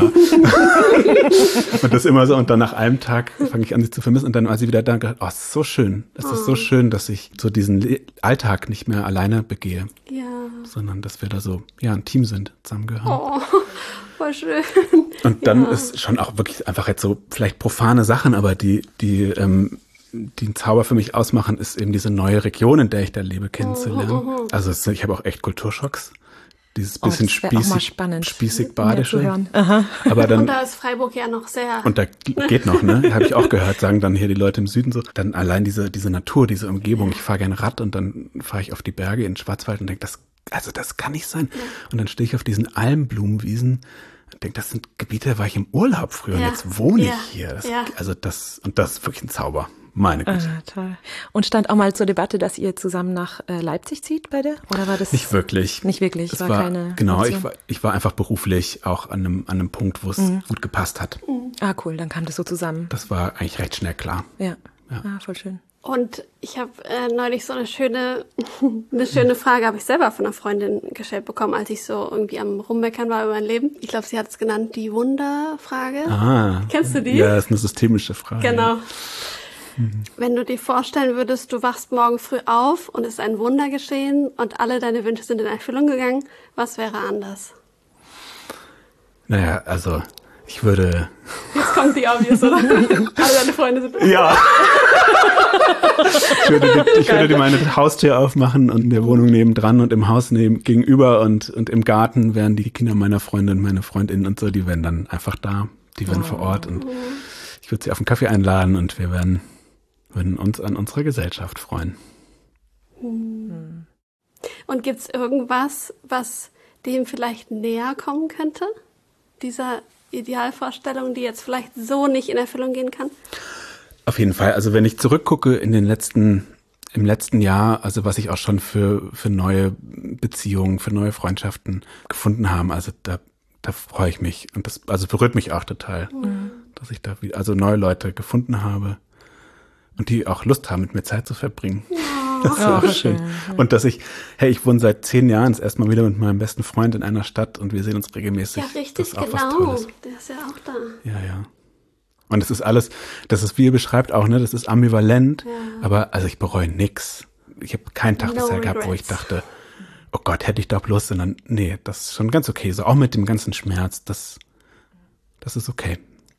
Und das immer so, und dann nach einem Tag fange ich an, sie zu vermissen, und dann war sie wieder da und gedacht, oh, es ist so schön, es ist so schön, dass ich so diesen Le- Alltag nicht mehr alleine begehe. Ja. Sondern dass wir da so, ja, ein Team sind, zusammengehören. Oh, voll schön. Und dann ja. ist schon auch wirklich einfach jetzt so vielleicht profane Sachen, aber die, die, ähm, die einen Zauber für mich ausmachen, ist eben diese neue Region, in der ich da lebe, kennenzulernen. Oh, oh, oh. Also es, ich habe auch echt Kulturschocks. Dieses Oh, bisschen das wär auch mal spießig, spannend, spießig mehr zu badische. hören. Aha. Aber dann, Und da ist Freiburg ja noch sehr... und da geht noch, ne? Habe ich auch gehört, sagen dann hier die Leute im Süden so. Dann allein diese, diese Natur, diese Umgebung. Ich fahre gerne Rad und dann fahre ich auf die Berge in den Schwarzwald und denke, das, also das kann nicht sein. Ja. Und dann stehe ich auf diesen Almblumenwiesen und denke, das sind Gebiete, da war ich im Urlaub früher, Ja. und jetzt wohne Ja. ich hier. Das, Ja. Also das, und das ist wirklich ein Zauber. Meine Güte. Ah, toll. Und stand auch mal zur Debatte, dass ihr zusammen nach äh, Leipzig zieht beide? Oder war das Nicht wirklich. Nicht wirklich, Es war, war keine Genau, Option? ich war, ich war einfach beruflich auch an einem, an einem Punkt, wo es Mhm. gut gepasst hat. Ah, cool, dann kam das so zusammen. Das war eigentlich recht schnell klar. Ja, Ja. Ah, voll schön. Und ich habe äh, neulich so eine schöne, eine schöne Frage habe ich selber von einer Freundin gestellt bekommen, als ich so irgendwie am Rummeckern war über mein Leben. Ich glaube, sie hat es genannt, die Wunderfrage. Ah. Kennst du die? Ja, das ist eine systemische Frage. Genau. Wenn du dir vorstellen würdest, du wachst morgen früh auf und es ist ein Wunder geschehen und alle deine Wünsche sind in Erfüllung gegangen, was wäre anders? Naja, also ich würde... Jetzt kommt die obvious, oder? Alle deine Freunde sind... Ja. ich würde, die, ich würde die meine Haustür aufmachen und in der Wohnung nebendran und im Haus neben, gegenüber und, und im Garten wären die Kinder meiner Freundin, meine Freundinnen und so, die wären dann einfach da. Die wären oh. vor Ort und ich würde sie auf einen Kaffee einladen und wir wären, würden uns an unserer Gesellschaft freuen. Hm. Und gibt's irgendwas, was dem vielleicht näher kommen könnte? Dieser Idealvorstellung, die jetzt vielleicht so nicht in Erfüllung gehen kann? Auf jeden Fall. Also wenn ich zurückgucke in den letzten im letzten Jahr, also was ich auch schon für, für neue Beziehungen, für neue Freundschaften gefunden habe, also da, da freue ich mich. Und das, also berührt mich auch total, mhm. dass ich da wieder, also neue Leute gefunden habe und die auch Lust haben, mit mir Zeit zu verbringen. Ja. Das ist auch schön. Und dass ich, hey, ich wohne seit zehn Jahren das erste Mal wieder mit meinem besten Freund in einer Stadt und wir sehen uns regelmäßig. Ja, richtig, das ist auch genau. Was Tolles. Der ist ja auch da. Ja, ja. Und es ist alles, das ist, wie ihr beschreibt auch, ne, das ist ambivalent, ja. aber also ich bereue nix. Ich habe keinen Tag No bisher regrets. gehabt, wo ich dachte, oh Gott, hätte ich doch bloß, sondern nee, das ist schon ganz okay. So auch mit dem ganzen Schmerz, das, das ist okay.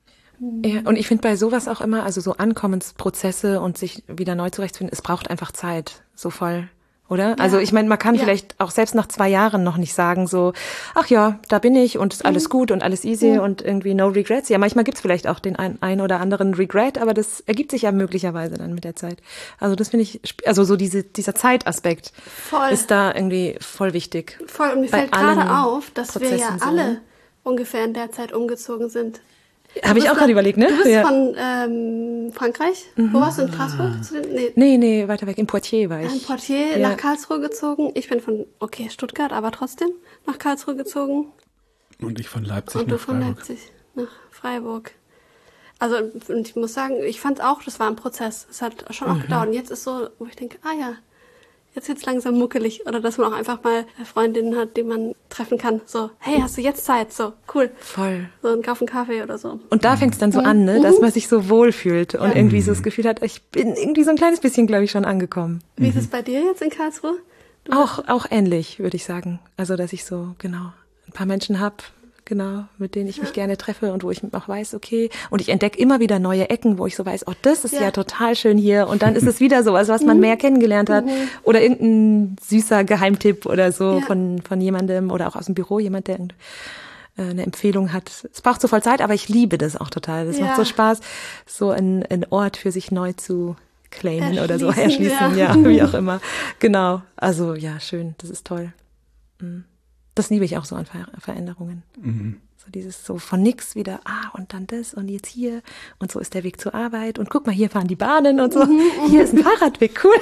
Ja, und ich finde bei sowas auch immer, also so Ankommensprozesse und sich wieder neu zurechtfinden, es braucht einfach Zeit, so voll, oder? Ja. Also ich meine, man kann ja. vielleicht auch selbst nach zwei Jahren noch nicht sagen so, ach ja, da bin ich und ist alles mhm. gut und alles easy mhm. und irgendwie no regrets. Ja, manchmal gibt's vielleicht auch den ein, ein oder anderen Regret, aber das ergibt sich ja möglicherweise dann mit der Zeit. Also das finde ich, also so diese, dieser Zeitaspekt voll. Ist da irgendwie voll wichtig. Voll, und mir fällt gerade auf, dass Prozessen wir ja alle so ungefähr in der Zeit umgezogen sind. Habe ich auch gerade überlegt, ne? Du bist ja. von ähm, Frankreich? Mhm. Wo warst du, in Straßburg? Nee. nee, nee, weiter weg. In Poitiers war ich. In Poitiers, ja. nach Karlsruhe gezogen. Ich bin von, okay, Stuttgart, aber trotzdem nach Karlsruhe gezogen. Und ich von Leipzig Und nach du von Freiburg. Leipzig nach Freiburg. Also, und ich muss sagen, ich fand auch, das war ein Prozess. Es hat schon auch mhm. gedauert. Und jetzt ist so, wo ich denke, ah ja, jetzt wird's langsam muckelig. Oder dass man auch einfach mal Freundinnen hat, die man treffen kann. So, hey, hast du jetzt Zeit? So, cool. Voll. So ein Kauf einen Kaffee oder so. Und da fängt's dann so an, ne, dass man sich so wohl fühlt und ja. irgendwie so das Gefühl hat, ich bin irgendwie so ein kleines bisschen, glaube ich, schon angekommen. Wie ist es bei dir jetzt in Karlsruhe? Du auch, auch ähnlich, würde ich sagen. Also, dass ich so, genau, ein paar Menschen hab, genau, mit denen ich ja. mich gerne treffe und wo ich auch weiß, okay, und ich entdecke immer wieder neue Ecken, wo ich so weiß, oh, das ist ja, ja total schön hier und dann ist es wieder sowas, was man mehr kennengelernt hat oder irgendein süßer Geheimtipp oder so ja. von von jemandem oder auch aus dem Büro, jemand, der eine Empfehlung hat. Es braucht so voll Zeit, aber ich liebe das auch total. Das ja. macht so Spaß, so einen, einen Ort für sich neu zu claimen oder so, erschließen, ja. ja, wie auch immer. Genau, also ja, schön, das ist toll. Mhm. Das liebe ich auch so an Ver- Veränderungen. Mhm. So dieses so von nix wieder, ah, und dann das und jetzt hier und so ist der Weg zur Arbeit und guck mal, hier fahren die Bahnen und so. Mhm. Hier ist ein Fahrradweg, cool.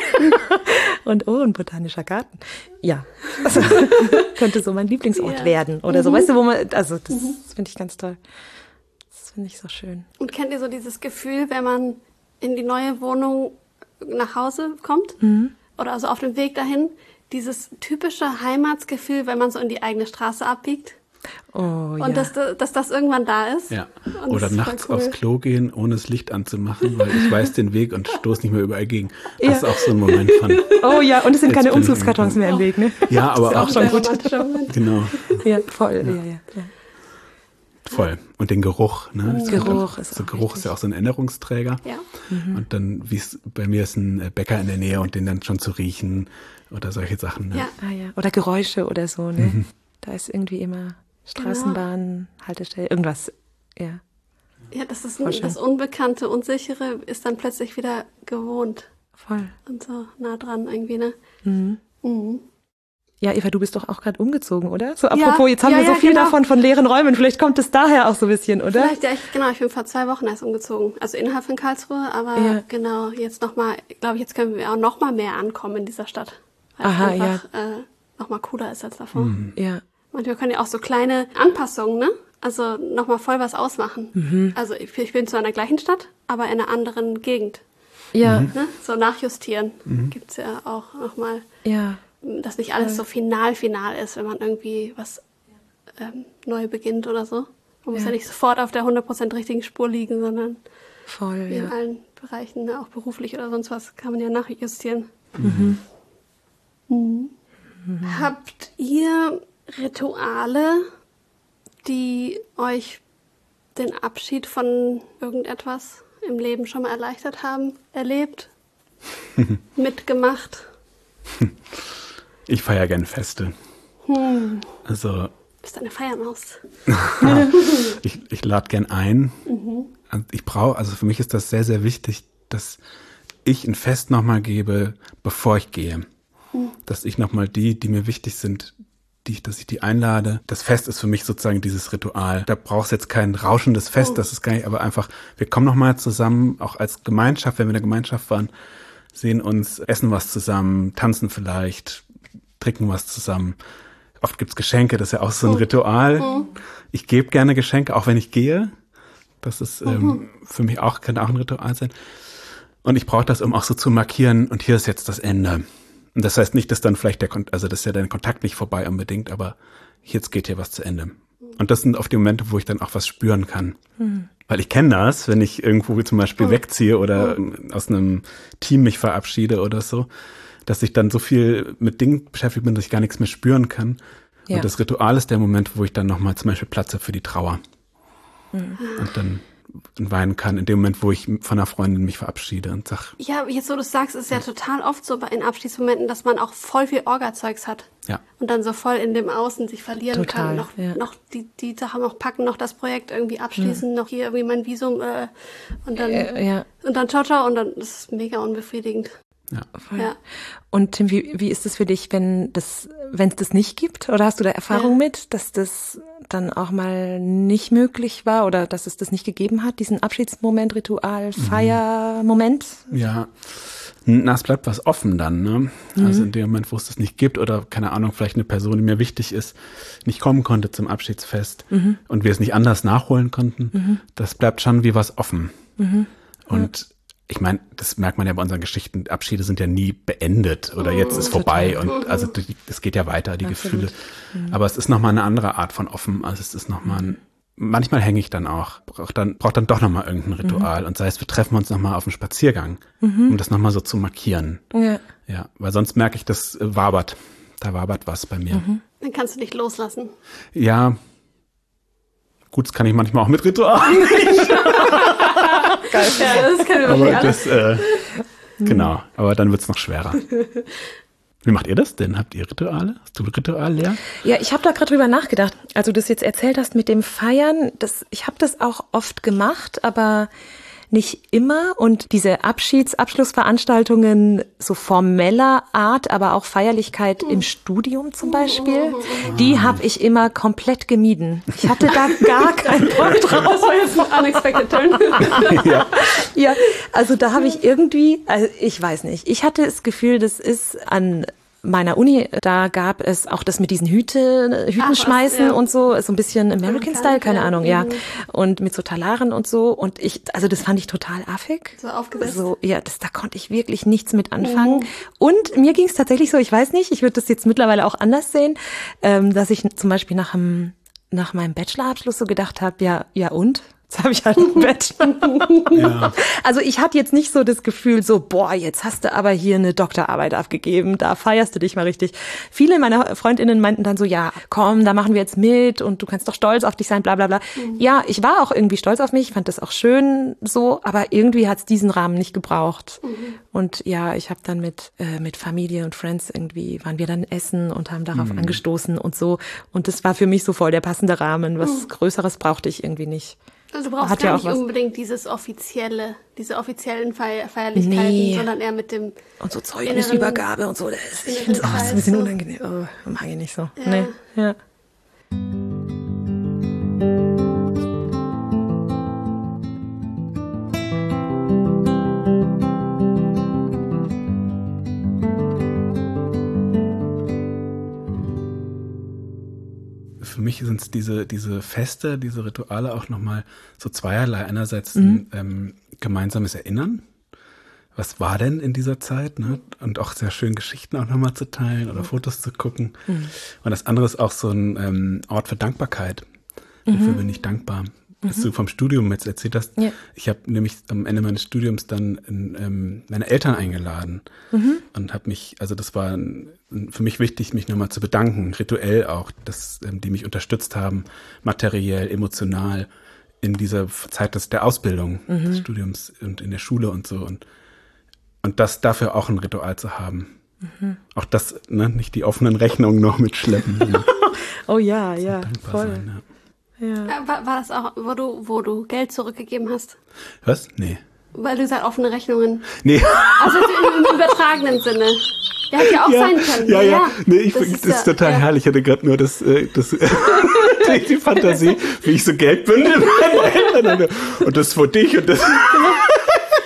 Und oh, ein botanischer Garten. Ja, also, könnte so mein Lieblingsort ja. werden oder mhm. so, weißt du, wo man, also das mhm. finde ich ganz toll. Das finde ich so schön. Und kennt ihr so dieses Gefühl, wenn man in die neue Wohnung nach Hause kommt mhm. oder also auf dem Weg dahin, dieses typische Heimatsgefühl, wenn man so in die eigene Straße abbiegt. Oh, und ja. dass, dass das irgendwann da ist. Ja. Oder nachts cool. aufs Klo gehen, ohne das Licht anzumachen, weil ich weiß den Weg und stoße nicht mehr überall gegen. Das ja. ist auch so ein Moment von... Oh ja, und es sind keine Umzugskartons mehr im Weg, ne? Ja, aber auch, auch schon gut. Genau. Ja, voll. Ja. Ja, ja, ja. Voll. Und den Geruch, ne? Das Geruch ist so Geruch ist ja auch so ein Erinnerungsträger. Ja. Mhm. Und dann, wie es bei mir ist ein Bäcker in der Nähe und den dann schon zu riechen oder solche Sachen. Ne? Ja. Ah, ja. Oder Geräusche oder so, ne? Mhm. Da ist irgendwie immer Straßenbahn, genau. Haltestelle, irgendwas. Ja. Ja, das ist ein, das Unbekannte, Unsichere ist dann plötzlich wieder gewohnt. Voll. Und so nah dran irgendwie, ne? Mhm. Mhm. Ja, Eva, du bist doch auch gerade umgezogen, oder? So apropos, ja, jetzt haben ja, wir so ja, viel genau. davon, von leeren Räumen. Vielleicht kommt es daher auch so ein bisschen, oder? Vielleicht, ja, ich, genau. Ich bin vor zwei Wochen erst umgezogen. Also innerhalb von Karlsruhe, aber ja. genau, jetzt nochmal, ich glaube, jetzt können wir auch noch mal mehr ankommen in dieser Stadt. Weil Aha, es einfach ja. äh, noch mal cooler ist als davor. Mhm. Ja. Manchmal können ja auch so kleine Anpassungen, ne? Also noch mal voll was ausmachen. Mhm. Also ich, ich bin zwar in der gleichen Stadt, aber in einer anderen Gegend. Ja. Mhm. Ne? So nachjustieren mhm. gibt's ja auch noch mal. Ja. Dass nicht alles so final, final ist, wenn man irgendwie was ähm, neu beginnt oder so. Man muss ja. ja nicht sofort auf der hundert Prozent richtigen Spur liegen, sondern voll, wie ja. in allen Bereichen, ne, auch beruflich oder sonst was, kann man ja nachjustieren. Mhm. Mhm. Mhm. Habt ihr Rituale, die euch den Abschied von irgendetwas im Leben schon mal erleichtert haben, erlebt, mitgemacht? Ich feiere gerne Feste. Hm. Also. Du bist eine Feiermaus. ich ich lade gern ein. Mhm. Ich brauche, also für mich ist das sehr, sehr wichtig, dass ich ein Fest nochmal gebe, bevor ich gehe. Mhm. Dass ich nochmal die, die mir wichtig sind, die, dass ich die einlade. Das Fest ist für mich sozusagen dieses Ritual. Da brauchst du jetzt kein rauschendes Fest, oh. das ist gar nicht, aber einfach, wir kommen nochmal zusammen, auch als Gemeinschaft, wenn wir in der Gemeinschaft waren, sehen uns, essen was zusammen, tanzen vielleicht, trinken was zusammen. Oft gibt's Geschenke, das ist ja auch so ein Ritual. Mhm. Ich gebe gerne Geschenke, auch wenn ich gehe. Das ist ähm, mhm. für mich auch, kann auch ein Ritual sein. Und ich brauche das, um auch so zu markieren, und hier ist jetzt das Ende. Und das heißt nicht, dass dann vielleicht der, also das ist ja dein Kontakt nicht vorbei unbedingt, aber jetzt geht hier was zu Ende. Und das sind oft die Momente, wo ich dann auch was spüren kann. Mhm. Weil ich kenne das, wenn ich irgendwo zum Beispiel mhm. wegziehe oder mhm. aus einem Team mich verabschiede oder so, dass ich dann so viel mit Dingen beschäftigt bin, dass ich gar nichts mehr spüren kann. Ja. Und das Ritual ist der Moment, wo ich dann nochmal zum Beispiel Platz habe für die Trauer. Mhm. Und dann weinen kann, in dem Moment, wo ich von einer Freundin mich verabschiede und sag. Ja, jetzt wo du es sagst, ist ja total oft so in Abschiedsmomenten, dass man auch voll viel Orga-Zeugs hat. Ja. Und dann so voll in dem Außen sich verlieren total, kann. Noch, ja. noch die, die Sachen noch packen, noch das Projekt irgendwie abschließen, mhm. noch hier irgendwie mein Visum äh, und dann äh, ja. und dann ciao, ciao und dann das ist mega unbefriedigend. Ja. Voll. Ja. Und Tim, wie, wie ist es für dich, wenn das, wenn es das nicht gibt? Oder hast du da Erfahrung ja. mit, dass das dann auch mal nicht möglich war oder dass es das nicht gegeben hat, diesen Abschiedsmoment, Ritual, Feiermoment? Ja, na, es bleibt was offen dann, ne? Mhm. Also in dem Moment, wo es das nicht gibt oder, keine Ahnung, vielleicht eine Person, die mir wichtig ist, nicht kommen konnte zum Abschiedsfest mhm. und wir es nicht anders nachholen konnten, mhm. das bleibt schon wie was offen. Mhm. Und ja. ich meine, das merkt man ja bei unseren Geschichten, Abschiede sind ja nie beendet oder jetzt ist vorbei und also es geht ja weiter, die Absolut. Gefühle. Mhm. Aber es ist nochmal eine andere Art von offen, also es ist nochmal ein, manchmal hänge ich dann auch, brauche dann, brauch dann doch nochmal irgendein Ritual mhm. und sei es, wir treffen uns nochmal auf einem Spaziergang, mhm. um das nochmal so zu markieren. Ja. Ja, weil sonst merke ich, das wabert, da wabert was bei mir. Mhm. Dann kannst du dich loslassen. Ja, gut, das kann ich manchmal auch mit Ritualen nicht. Geil. Ja, das können wir aber wirklich das, äh, genau, aber dann wird's noch schwerer. Wie macht ihr das denn? Habt ihr Rituale? Hast du Ritual, Lea? Ja, ich habe da gerade drüber nachgedacht. Also du das jetzt erzählt hast mit dem Feiern, das, ich habe das auch oft gemacht, aber nicht immer. Und diese Abschieds-, Abschlussveranstaltungen so formeller Art, aber auch Feierlichkeit im Studium zum Beispiel, die habe ich immer komplett gemieden. Ich hatte da gar keinen Bock drauf. Das war jetzt ein unexpected turn. ja. ja, also da habe ich irgendwie, also ich weiß nicht, ich hatte das Gefühl, das ist an meiner Uni, da gab es auch das mit diesen Hüte, Hüten Ach, schmeißen was, ja. und so, so ein bisschen American Style, keine ja. Ahnung, ja. Und mit so Talaren und so. Und ich, also das fand ich total affig. So aufgesetzt. So, ja, das, da konnte ich wirklich nichts mit anfangen. Mhm. Und mir ging es tatsächlich so, ich weiß nicht, ich würde das jetzt mittlerweile auch anders sehen, ähm, dass ich zum Beispiel nach dem, nach meinem Bachelorabschluss so gedacht habe, ja, ja und? Jetzt habe ich halt ein Bachelor. ja. Also ich hatte jetzt nicht so das Gefühl so, boah, jetzt hast du aber hier eine Doktorarbeit abgegeben, da feierst du dich mal richtig. Viele meiner Freundinnen meinten dann so, ja, komm, da machen wir jetzt mit und du kannst doch stolz auf dich sein, bla bla bla. Mhm. Ja, ich war auch irgendwie stolz auf mich, fand das auch schön so, aber irgendwie hat es diesen Rahmen nicht gebraucht. Mhm. Und ja, ich habe dann mit äh, mit Familie und Friends irgendwie, waren wir dann essen und haben darauf mhm. angestoßen und so. Und das war für mich so voll der passende Rahmen. Was mhm. Größeres brauchte ich irgendwie nicht. Also du brauchst Hat gar ja nicht was. unbedingt dieses offizielle, diese offiziellen Feier- Feierlichkeiten, Nee. sondern eher mit dem Und so Zeugnisübergabe und so. Das, ich finde es auch ein bisschen unangenehm. Oh, mag ich nicht so. Ja. Nee. Ja. Für mich sind es diese, diese Feste, diese Rituale auch nochmal so zweierlei. Einerseits ein Mhm. ähm, gemeinsames Erinnern. Was war denn in dieser Zeit? Ne? Und auch sehr schön Geschichten auch nochmal zu teilen oder Fotos zu gucken. Mhm. Und das andere ist auch so ein ähm, Ort für Dankbarkeit. Wofür bin ich dankbar? Was du vom Studium jetzt erzählt hast. Ja. Ich habe nämlich am Ende meines Studiums dann in, ähm, meine Eltern eingeladen Mhm. und habe mich, also das war ein, für mich wichtig, mich nochmal zu bedanken, rituell auch, dass ähm, die mich unterstützt haben, materiell, emotional in dieser Zeit des, der Ausbildung, Mhm. des Studiums und in der Schule und so und und das dafür auch ein Ritual zu haben. Mhm. Auch das, ne, nicht die offenen Rechnungen noch mitschleppen. sondern Oh ja, ja, dankbar voll. sein, ja. Ja. Äh, War, war das auch, wo du, wo du Geld zurückgegeben hast? Was? Nee. Weil du gesagt offene Rechnungen. Nee. Also im, im übertragenen Sinne. Der hätte ja auch sein können. Ja, ja. Nee, ich das finde ist das ist ja- total ja. herrlich. Ich hatte gerade nur das, äh, das die, die Fantasie, wie ich so Geld bündel mit meinen Eltern. Und das für dich und das.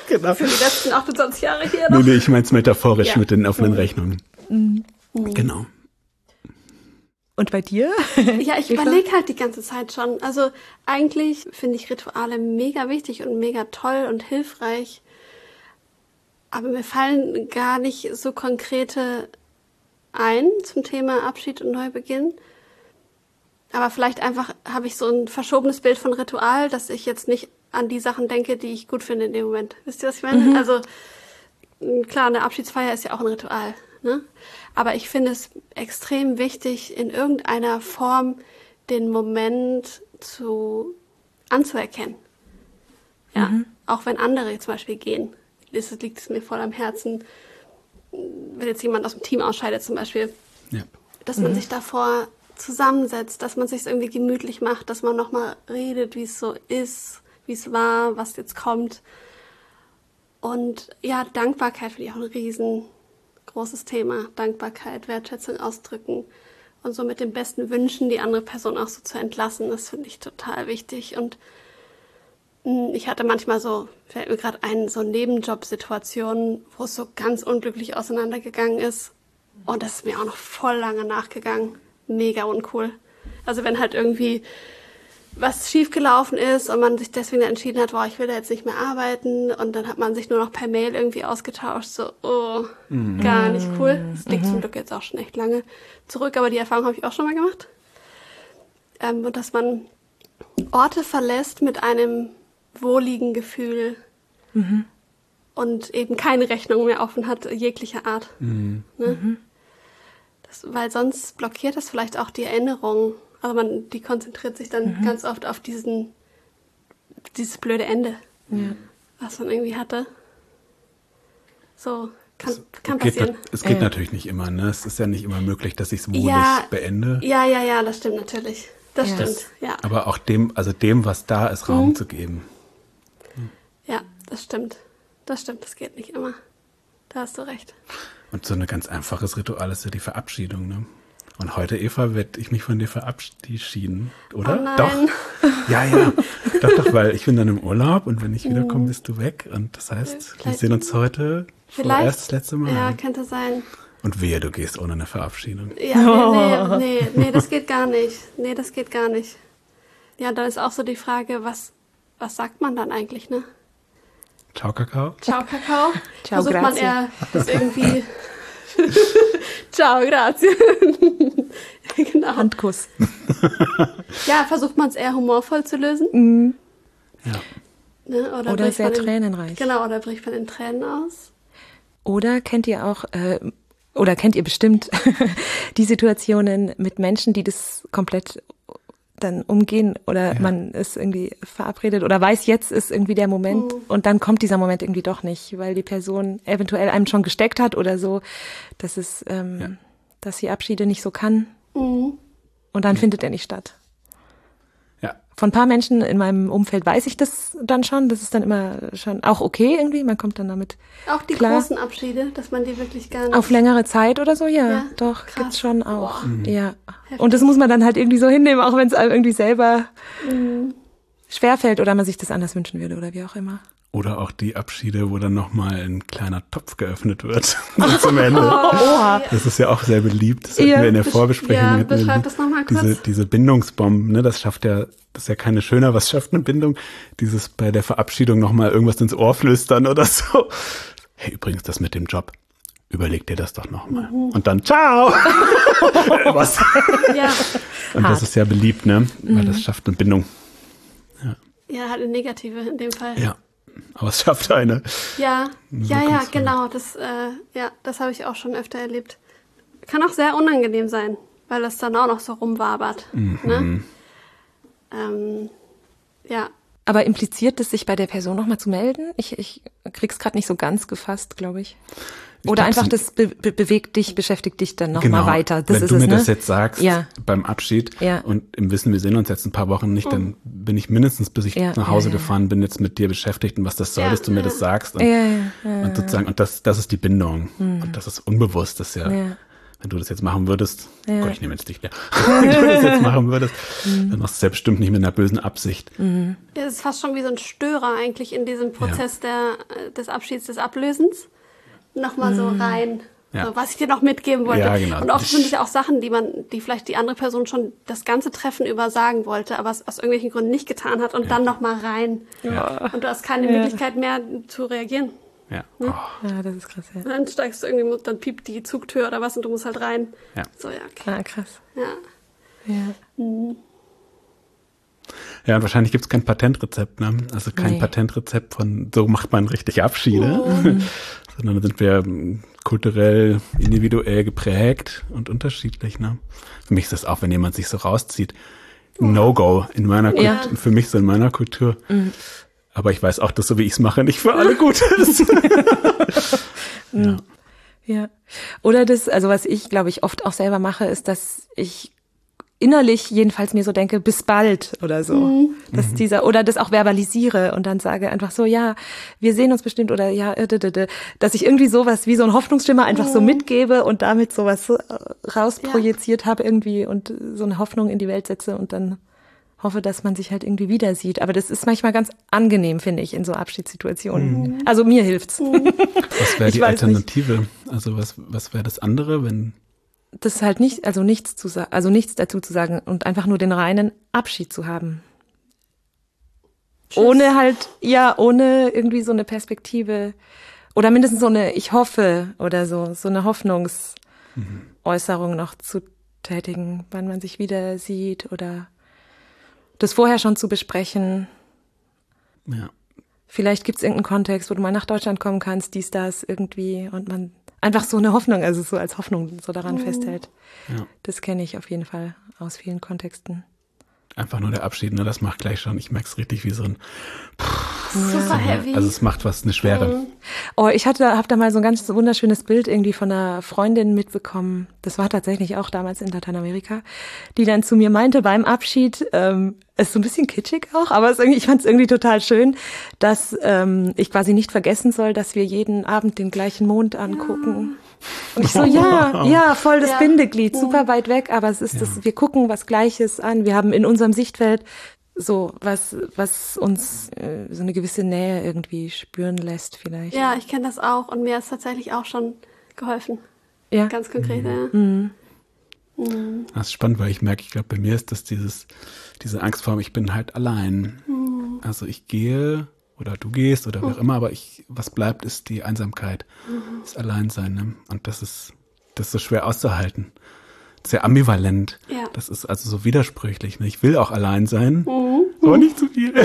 Genau. Für die letzten achtundzwanzig Jahre hier Nee, noch. nee, ich meine es metaphorisch Ja. mit den offenen Rechnungen. Genau. Und bei dir? Ja, ich Eva? überlege halt die ganze Zeit schon. Also eigentlich finde ich Rituale mega wichtig und mega toll und hilfreich. Aber mir fallen gar nicht so konkrete ein zum Thema Abschied und Neubeginn. Aber vielleicht einfach habe ich so ein verschobenes Bild von Ritual, dass ich jetzt nicht an die Sachen denke, die ich gut finde in dem Moment. Wisst ihr, was ich meine? Mhm. Also klar, eine Abschiedsfeier ist ja auch ein Ritual. Ne? Aber ich finde es extrem wichtig, in irgendeiner Form den Moment zu anzuerkennen. Ja, Mhm. auch wenn andere zum Beispiel gehen, ist, es- liegt es mir voll am Herzen, wenn jetzt jemand aus dem Team ausscheidet zum Beispiel, Ja. dass man sich davor zusammensetzt, dass man sich irgendwie gemütlich macht, dass man nochmal redet, wie es so ist, wie es war, was jetzt kommt. Und ja, Dankbarkeit finde ich auch ein riesengroßes Thema. Dankbarkeit, Wertschätzung ausdrücken und so mit den besten Wünschen die andere Person auch so zu entlassen, das finde ich total wichtig. Und mh, ich hatte manchmal so, fällt mir gerade ein, so Nebenjobsituationen, wo es so ganz unglücklich auseinandergegangen ist. Und das ist mir auch noch voll lange nachgegangen. Mega uncool. Also wenn halt irgendwie was schiefgelaufen ist und man sich deswegen entschieden hat, boah, ich will da jetzt nicht mehr arbeiten und dann hat man sich nur noch per Mail irgendwie ausgetauscht, so, oh, gar nicht cool. Das liegt zum Glück jetzt auch schon echt lange zurück, aber die Erfahrung habe ich auch schon mal gemacht. Ähm, und dass man Orte verlässt mit einem wohligen Gefühl und eben keine Rechnung mehr offen hat, jeglicher Art. Ne? Das, weil sonst blockiert das vielleicht auch die Erinnerung. Also man, die konzentriert sich dann ganz oft auf diesen, dieses blöde Ende, was man irgendwie hatte. So, kann, kann Geht, passieren. es geht Ja. natürlich nicht immer, ne? Es ist ja nicht immer möglich, dass ich es wohlig Ja. beende. Ja, ja, ja, das stimmt natürlich. Das Ja. stimmt, ja. Aber auch dem, also dem, was da ist, Raum zu geben. Ja, das stimmt. Das stimmt, das geht nicht immer. Da hast du recht. Und so ein ganz einfaches Ritual ist ja die Verabschiedung, ne? Und heute, Eva, werde ich mich von dir verabschieden, oder? Oh nein. Doch. Ja, ja. doch, doch, weil ich bin dann im Urlaub und wenn ich wiederkomme, bist du weg. Und das heißt, wir Vielleicht- sehen uns heute Vielleicht. vorerst das letzte Mal. Ja, könnte sein. Und wehe, du gehst ohne eine Verabschiedung. Ja, nee, nee, nee, nee, das geht gar nicht. Nee, das geht gar nicht. Ja, dann ist auch so die Frage, was, was sagt man dann eigentlich, ne? Ciao, Kakao. Ciao, Kakao. Ciao, Versucht man grazie. eher das irgendwie... Ciao, grazie. Genau. Handkuss. Ja, versucht man es eher humorvoll zu lösen. Ja. Ne? Oder, Oder bricht sehr man in- tränenreich. Genau, oder bricht man in Tränen aus. Oder kennt ihr auch, äh, oder kennt ihr bestimmt die Situationen mit Menschen, die das komplett dann umgehen oder Ja. man ist irgendwie verabredet oder weiß, jetzt ist irgendwie der Moment und dann kommt dieser Moment irgendwie doch nicht, weil die Person eventuell einem schon gesteckt hat oder so, dass es, ähm, Ja. dass sie Abschiede nicht so kann Mhm. und dann findet er nicht statt. Ja. Von ein paar Menschen in meinem Umfeld weiß ich das dann schon. Das ist dann immer schon auch okay irgendwie. Man kommt dann damit Auch die Klar. großen Abschiede, dass man die wirklich gar nicht... auf längere Zeit oder so. Ja, Ja, doch, krass. gibt's schon auch. Boah. Ja. Und das muss man dann halt irgendwie so hinnehmen, auch wenn es einem irgendwie selber Mhm. schwerfällt oder man sich das anders wünschen würde oder wie auch immer. Oder auch die Abschiede, wo dann nochmal ein kleiner Topf geöffnet wird. So zum Ende. Oha. Das ist ja auch sehr beliebt. Das hatten Ja, wir in der besch- Vorbesprechung. ja, hatten wir beschreib das noch mal kurz. Diese, diese Bindungsbomben, ne, das schafft ja, das ist ja keine schöner, was schafft eine Bindung? Dieses bei der Verabschiedung nochmal irgendwas ins Ohr flüstern oder so. Hey, übrigens, das mit dem Job. Überleg dir das doch nochmal. Mhm. Und dann, ciao! Was? Ja, Und Hart. das ist ja beliebt, ne? Weil das schafft eine Bindung. ja, halt eine negative in dem Fall. Ja. Aber es schafft eine. Ja, ja, ja, Wirkungsvoll. genau. Das, äh, ja, das habe ich auch schon öfter erlebt. Kann auch sehr unangenehm sein, weil das dann auch noch so rumwabert. Mhm. Ne? Ähm, ja, Aber impliziert es, sich bei der Person nochmal zu melden? Ich, ich krieg's gerade nicht so ganz gefasst, glaube ich. Ich Oder glaub, einfach, es- das be be bewegt dich, beschäftigt dich dann nochmal weiter. Das Wenn ist du es, mir ne? das jetzt sagst, Ja. beim Abschied Ja. und im Wissen, wir sehen uns jetzt ein paar Wochen nicht, dann bin ich mindestens, bis ich Ja, nach Hause ja, ja. gefahren bin, jetzt mit dir beschäftigt und was das soll, Ja, dass du mir ja. das sagst. Und, Ja, ja, ja. und sozusagen, und das, das ist die Bindung. Und das ist unbewusst, das ist ja, Ja. wenn du das jetzt machen würdest, Ja. Gott, ich nehme jetzt dich mehr, wenn du das jetzt machen würdest, dann machst du es ja bestimmt nicht mit einer bösen Absicht. Mhm. Ja, das ist fast schon wie so ein Störer eigentlich in diesem Prozess der, äh, des Abschieds, des Ablösens. Nochmal so rein, Ja. so, was ich dir noch mitgeben wollte. Ja, genau. Und oft sind es ja auch Sachen, die man, die vielleicht die andere Person schon das ganze Treffen über sagen wollte, aber es aus irgendwelchen Gründen nicht getan hat und dann nochmal rein. Ja. Und du hast keine Ja. Möglichkeit mehr zu reagieren. Ja. Oh, Ja, das ist krass, ja. Und dann steigst du irgendwie, dann piept die Zugtür oder was und du musst halt rein. ja. So, ja, okay. Ah, krass. Ja. Ja. Ja, und wahrscheinlich gibt es kein Patentrezept, ne? Also kein Nee. Patentrezept von, so macht man richtig Abschiede. Sondern da sind wir ähm, kulturell, individuell geprägt und unterschiedlich, ne? Für mich ist das auch, wenn jemand sich so rauszieht, No-Go in meiner Kultur, Ja. für mich so in meiner Kultur. Aber ich weiß auch, dass so wie ich es mache, nicht für alle gut ist. ja. Ja. Oder das, also was ich, glaube ich, oft auch selber mache, ist, dass ich innerlich jedenfalls mir so denke, bis bald oder so. Mhm. Dass dieser, oder das auch verbalisiere und dann sage einfach so, ja, wir sehen uns bestimmt oder ja, äh, d- d- d- dass ich irgendwie sowas wie so ein Hoffnungsschimmer einfach so mitgebe und damit sowas so, äh, rausprojiziert habe irgendwie und so eine Hoffnung in die Welt setze und dann hoffe, dass man sich halt irgendwie wieder sieht. Aber das ist manchmal ganz angenehm, finde ich, in so Abschiedssituationen. Also mir hilft's. Was wäre Ich die weiß nicht. Alternative? Also was, was wäre das andere, wenn, Das ist halt nicht, also nichts zu sagen, also nichts dazu zu sagen und einfach nur den reinen Abschied zu haben. Ohne halt, ja, ohne irgendwie so eine Perspektive oder mindestens so eine, ich hoffe oder so, so eine Hoffnungsäußerung noch zu tätigen, wann man sich wieder sieht oder das vorher schon zu besprechen. ja. Vielleicht gibt's irgendeinen Kontext, wo du mal nach Deutschland kommen kannst, dies, das irgendwie und man einfach so eine Hoffnung, also so als Hoffnung so daran festhält. Ja. Das kenne ich auf jeden Fall aus vielen Kontexten. Einfach nur der Abschied, ne, das macht gleich schon, ich merke es richtig wie so ein, Super heavy. also es macht was, eine Schwere. Oh, ich hatte, habe da mal so ein ganz wunderschönes Bild irgendwie von einer Freundin mitbekommen. Das war tatsächlich auch damals in Lateinamerika, die dann zu mir meinte beim Abschied, ähm, ist so ein bisschen kitschig auch, aber es irgendwie, ich fand es irgendwie total schön, dass ähm, ich quasi nicht vergessen soll, dass wir jeden Abend den gleichen Mond angucken. Und ich so, ja, ja, voll das Ja. Bindeglied, super weit weg, aber es ist das, wir gucken was Gleiches an. Wir haben in unserem Sichtfeld so was, was uns äh, so eine gewisse Nähe irgendwie spüren lässt vielleicht. Ja, ich kenne das auch und mir ist tatsächlich auch schon geholfen. Ja. Ganz konkret, ja. Das ist spannend, weil ich merke, ich glaube, bei mir ist das dieses, diese Angst vor, ich bin halt allein. Also ich gehe oder du gehst oder wer auch immer, aber ich, was bleibt, ist die Einsamkeit, das Alleinsein. Ne? Und das ist, das ist so schwer auszuhalten. Sehr ambivalent. Ja. Das ist also so widersprüchlich. Ne? Ich will auch allein sein, aber nicht zu viel.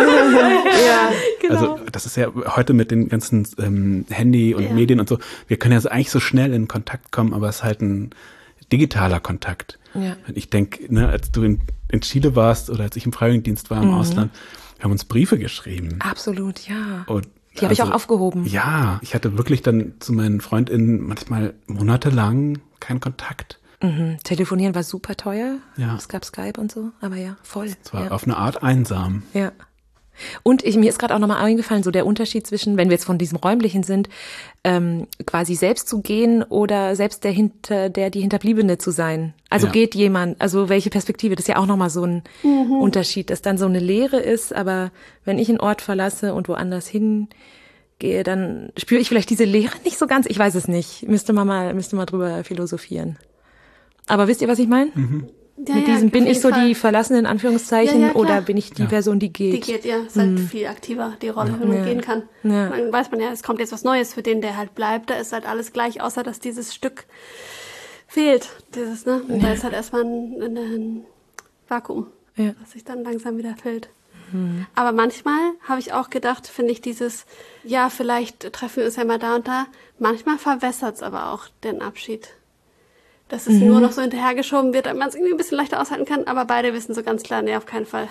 Ja. Also das ist ja heute mit den ganzen ähm, Handy und Ja. Medien und so, wir können ja so eigentlich so schnell in Kontakt kommen, aber es ist halt ein digitaler Kontakt. Ja. Und ich denke, ne, als du in, in Chile warst oder als ich im Freiwilligendienst war im Ausland, wir haben uns Briefe geschrieben. Absolut, ja. Und Die habe ich also, auch aufgehoben. Ja, ich hatte wirklich dann zu meinen FreundInnen manchmal monatelang keinen Kontakt. Mhm. Telefonieren war super teuer. Ja. Es gab Skype und so, aber ja, voll. Es war ja. auf eine Art einsam. Ja. Und ich, mir ist gerade auch nochmal eingefallen, so der Unterschied zwischen, wenn wir jetzt von diesem Räumlichen sind, ähm, quasi selbst zu gehen oder selbst der hinter, der die Hinterbliebene zu sein. Also Ja. geht jemand, also welche Perspektive, das ist ja auch nochmal so ein Unterschied, dass dann so eine Leere ist, aber wenn ich einen Ort verlasse und woanders hingehe, dann spüre ich vielleicht diese Leere nicht so ganz, ich weiß es nicht, müsste man mal, müsste mal drüber philosophieren. Aber wisst ihr, was ich meine? Ja, Mit ja, diesem, auf bin ich jeden so Fall. die Verlassene in Anführungszeichen Ja, ja, klar. oder bin ich die Ja. Person, die geht? Die geht, ja. Ist halt viel aktiver, die Rolle, wenn man Ja. gehen kann. Ja. Dann weiß man ja, es kommt jetzt was Neues für den, der halt bleibt. Da ist halt alles gleich, außer dass dieses Stück fehlt. Dieses, ne? Und da ist halt erstmal ein, ein, ein Vakuum, Ja. das sich dann langsam wieder füllt. Aber manchmal habe ich auch gedacht, finde ich dieses, ja, vielleicht treffen wir uns ja mal da und da. Manchmal verwässert es aber auch den Abschied. Dass es nur noch so hinterhergeschoben wird, damit man es irgendwie ein bisschen leichter aushalten kann. Aber beide wissen so ganz klar, nee, auf keinen Fall.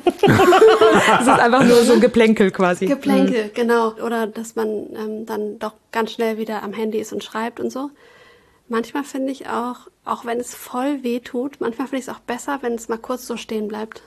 Das ist einfach nur so ein Geplänkel quasi. Geplänkel, genau. Oder dass man ähm, dann doch ganz schnell wieder am Handy ist und schreibt und so. Manchmal finde ich auch, auch wenn es voll weh tut, manchmal finde ich es auch besser, wenn es mal kurz so stehen bleibt.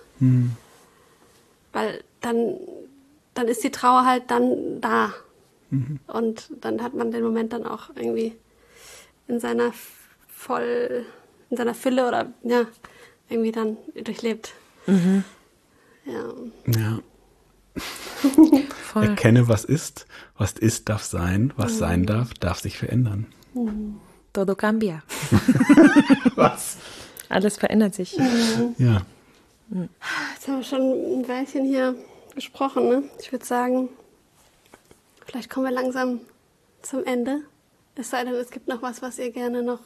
Weil dann, dann ist die Trauer halt dann da. Und dann hat man den Moment dann auch irgendwie in seiner voll in seiner Fülle oder ja, irgendwie dann durchlebt. Mhm. Ja. Ja. Voll. Erkenne, was ist. Was ist, darf sein. Was mhm. sein darf, darf sich verändern. Mhm. Todo cambia. Was? Alles verändert sich. Mhm. Ja. Jetzt haben wir schon ein Weilchen hier gesprochen, ne? Ich würde sagen, vielleicht kommen wir langsam zum Ende. Es sei denn, es gibt noch was, was ihr gerne noch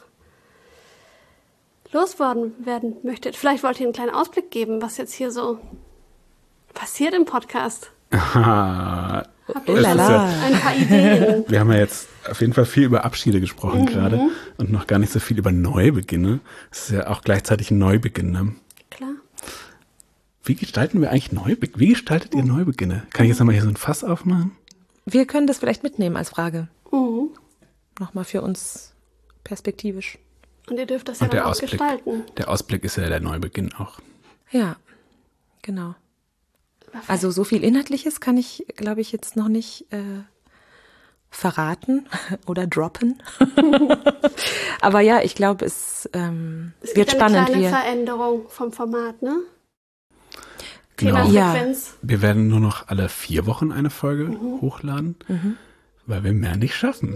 loswerden werden möchtet. Vielleicht wollt ihr einen kleinen Ausblick geben, was jetzt hier so passiert im Podcast. Aha. Habt Oh ihr la schon la. ein paar Ideen? Wir haben ja jetzt auf jeden Fall viel über Abschiede gesprochen Mhm. gerade und noch gar nicht so viel über Neubeginne. Es ist ja auch gleichzeitig ein Neubeginn. Ne? Klar. Wie gestalten wir eigentlich Neubeginne? Wie gestaltet ihr Neubeginne? Kann ich jetzt nochmal hier so ein Fass aufmachen? Wir können das vielleicht mitnehmen als Frage. Mhm. Nochmal für uns perspektivisch. Und ihr dürft das ja Und der dann auch Ausblick. gestalten. Der Ausblick ist ja der Neubeginn auch. Ja, genau. Also so viel Inhaltliches kann ich, glaube ich, jetzt noch nicht äh, verraten oder droppen. Aber ja, ich glaube, es, ähm, Es wird gibt spannend. eine kleine Wir, Veränderung vom Format, ne? Genau. Themafrequenz. Wir werden nur noch alle vier Wochen eine Folge hochladen, weil wir mehr nicht schaffen.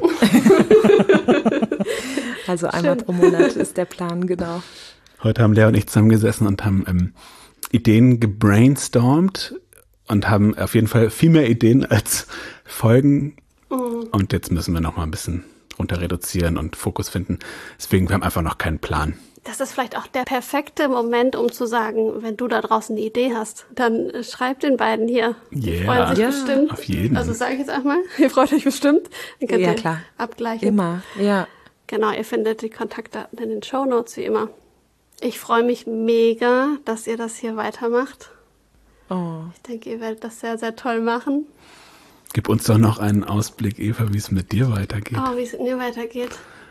also einmal pro Monat ist der Plan, genau. Heute haben Lea und ich zusammengesessen und haben ähm, Ideen gebrainstormt und haben auf jeden Fall viel mehr Ideen als Folgen. Mhm. Und jetzt müssen wir noch mal ein bisschen runter reduzieren und Fokus finden. Deswegen, wir haben einfach noch keinen Plan. Das ist vielleicht auch der perfekte Moment, um zu sagen, wenn du da draußen eine Idee hast, dann äh, schreib den beiden hier. Die Yeah. freuen sich Ja, bestimmt. auf jeden. Also sage ich jetzt einmal, ihr freut euch bestimmt. Dann könnt Ja, ihr klar. abgleichen. Immer, ja. Genau, ihr findet die Kontaktdaten in den Shownotes wie immer. Ich freue mich mega, dass ihr das hier weitermacht. Oh. Ich denke, ihr werdet das sehr, sehr toll machen. Gib uns doch noch einen Ausblick, Eva, wie es mit dir weitergeht. Oh, wie es mit mir weitergeht.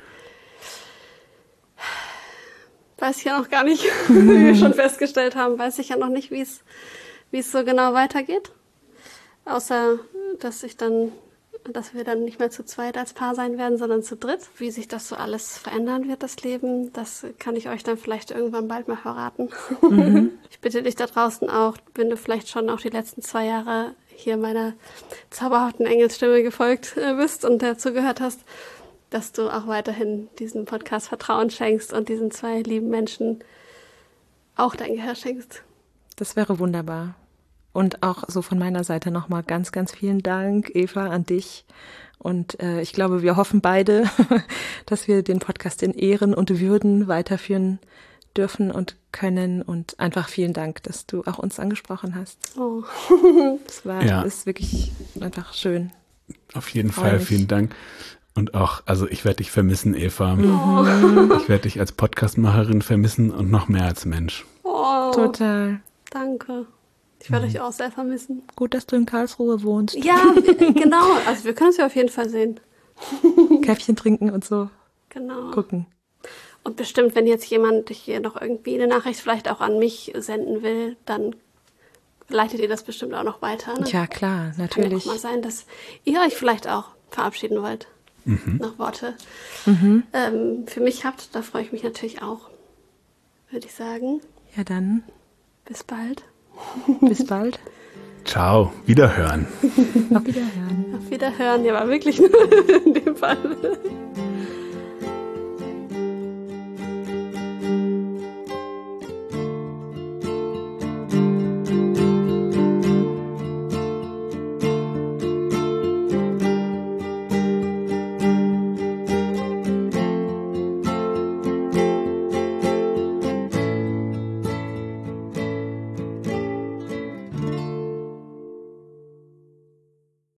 Weiß ich ja noch gar nicht, wie wir schon festgestellt haben, weiß ich ja noch nicht, wie es, wie es so genau weitergeht. Außer, dass ich dann, dass wir dann nicht mehr zu zweit als Paar sein werden, sondern zu dritt. Wie sich das so alles verändern wird, das Leben, das kann ich euch dann vielleicht irgendwann bald mal verraten. Mhm. Ich bitte dich da draußen auch, wenn du vielleicht schon auch die letzten zwei Jahre hier meiner zauberhaften Engelsstimme gefolgt äh, bist und dazu gehört hast, dass du auch weiterhin diesem Podcast Vertrauen schenkst und diesen zwei lieben Menschen auch dein Gehör schenkst. Das wäre wunderbar. Und auch so von meiner Seite nochmal ganz, ganz vielen Dank, Eva, an dich. Und äh, ich glaube, wir hoffen beide, dass wir den Podcast in Ehren und Würden weiterführen dürfen und können. Und einfach vielen Dank, dass du auch uns angesprochen hast. Oh. Das war, Ja. ist wirklich einfach schön. Auf jeden Freu Fall, mich. vielen Dank. Und auch, also ich werde dich vermissen, Eva. Oh. Ich werde dich als Podcastmacherin vermissen und noch mehr als Mensch. Oh. Total. Danke. Ich werde euch auch sehr vermissen. Gut, dass du in Karlsruhe wohnst. Ja, genau. Also wir können es ja auf jeden Fall sehen. Käffchen trinken und so Genau. gucken. Und bestimmt, wenn jetzt jemand hier noch irgendwie eine Nachricht vielleicht auch an mich senden will, dann leitet ihr das bestimmt auch noch weiter. Ne? Ja, klar, Kann ja natürlich. auch mal sein, dass ihr euch vielleicht auch verabschieden wollt. Noch Worte ähm, für mich habt. Da freue ich mich natürlich auch, würde ich sagen. Ja, dann Bis bald. bis bald. Ciao, wiederhören. Auf Wiederhören. Auf Wiederhören. Ja, war wirklich in dem Fall.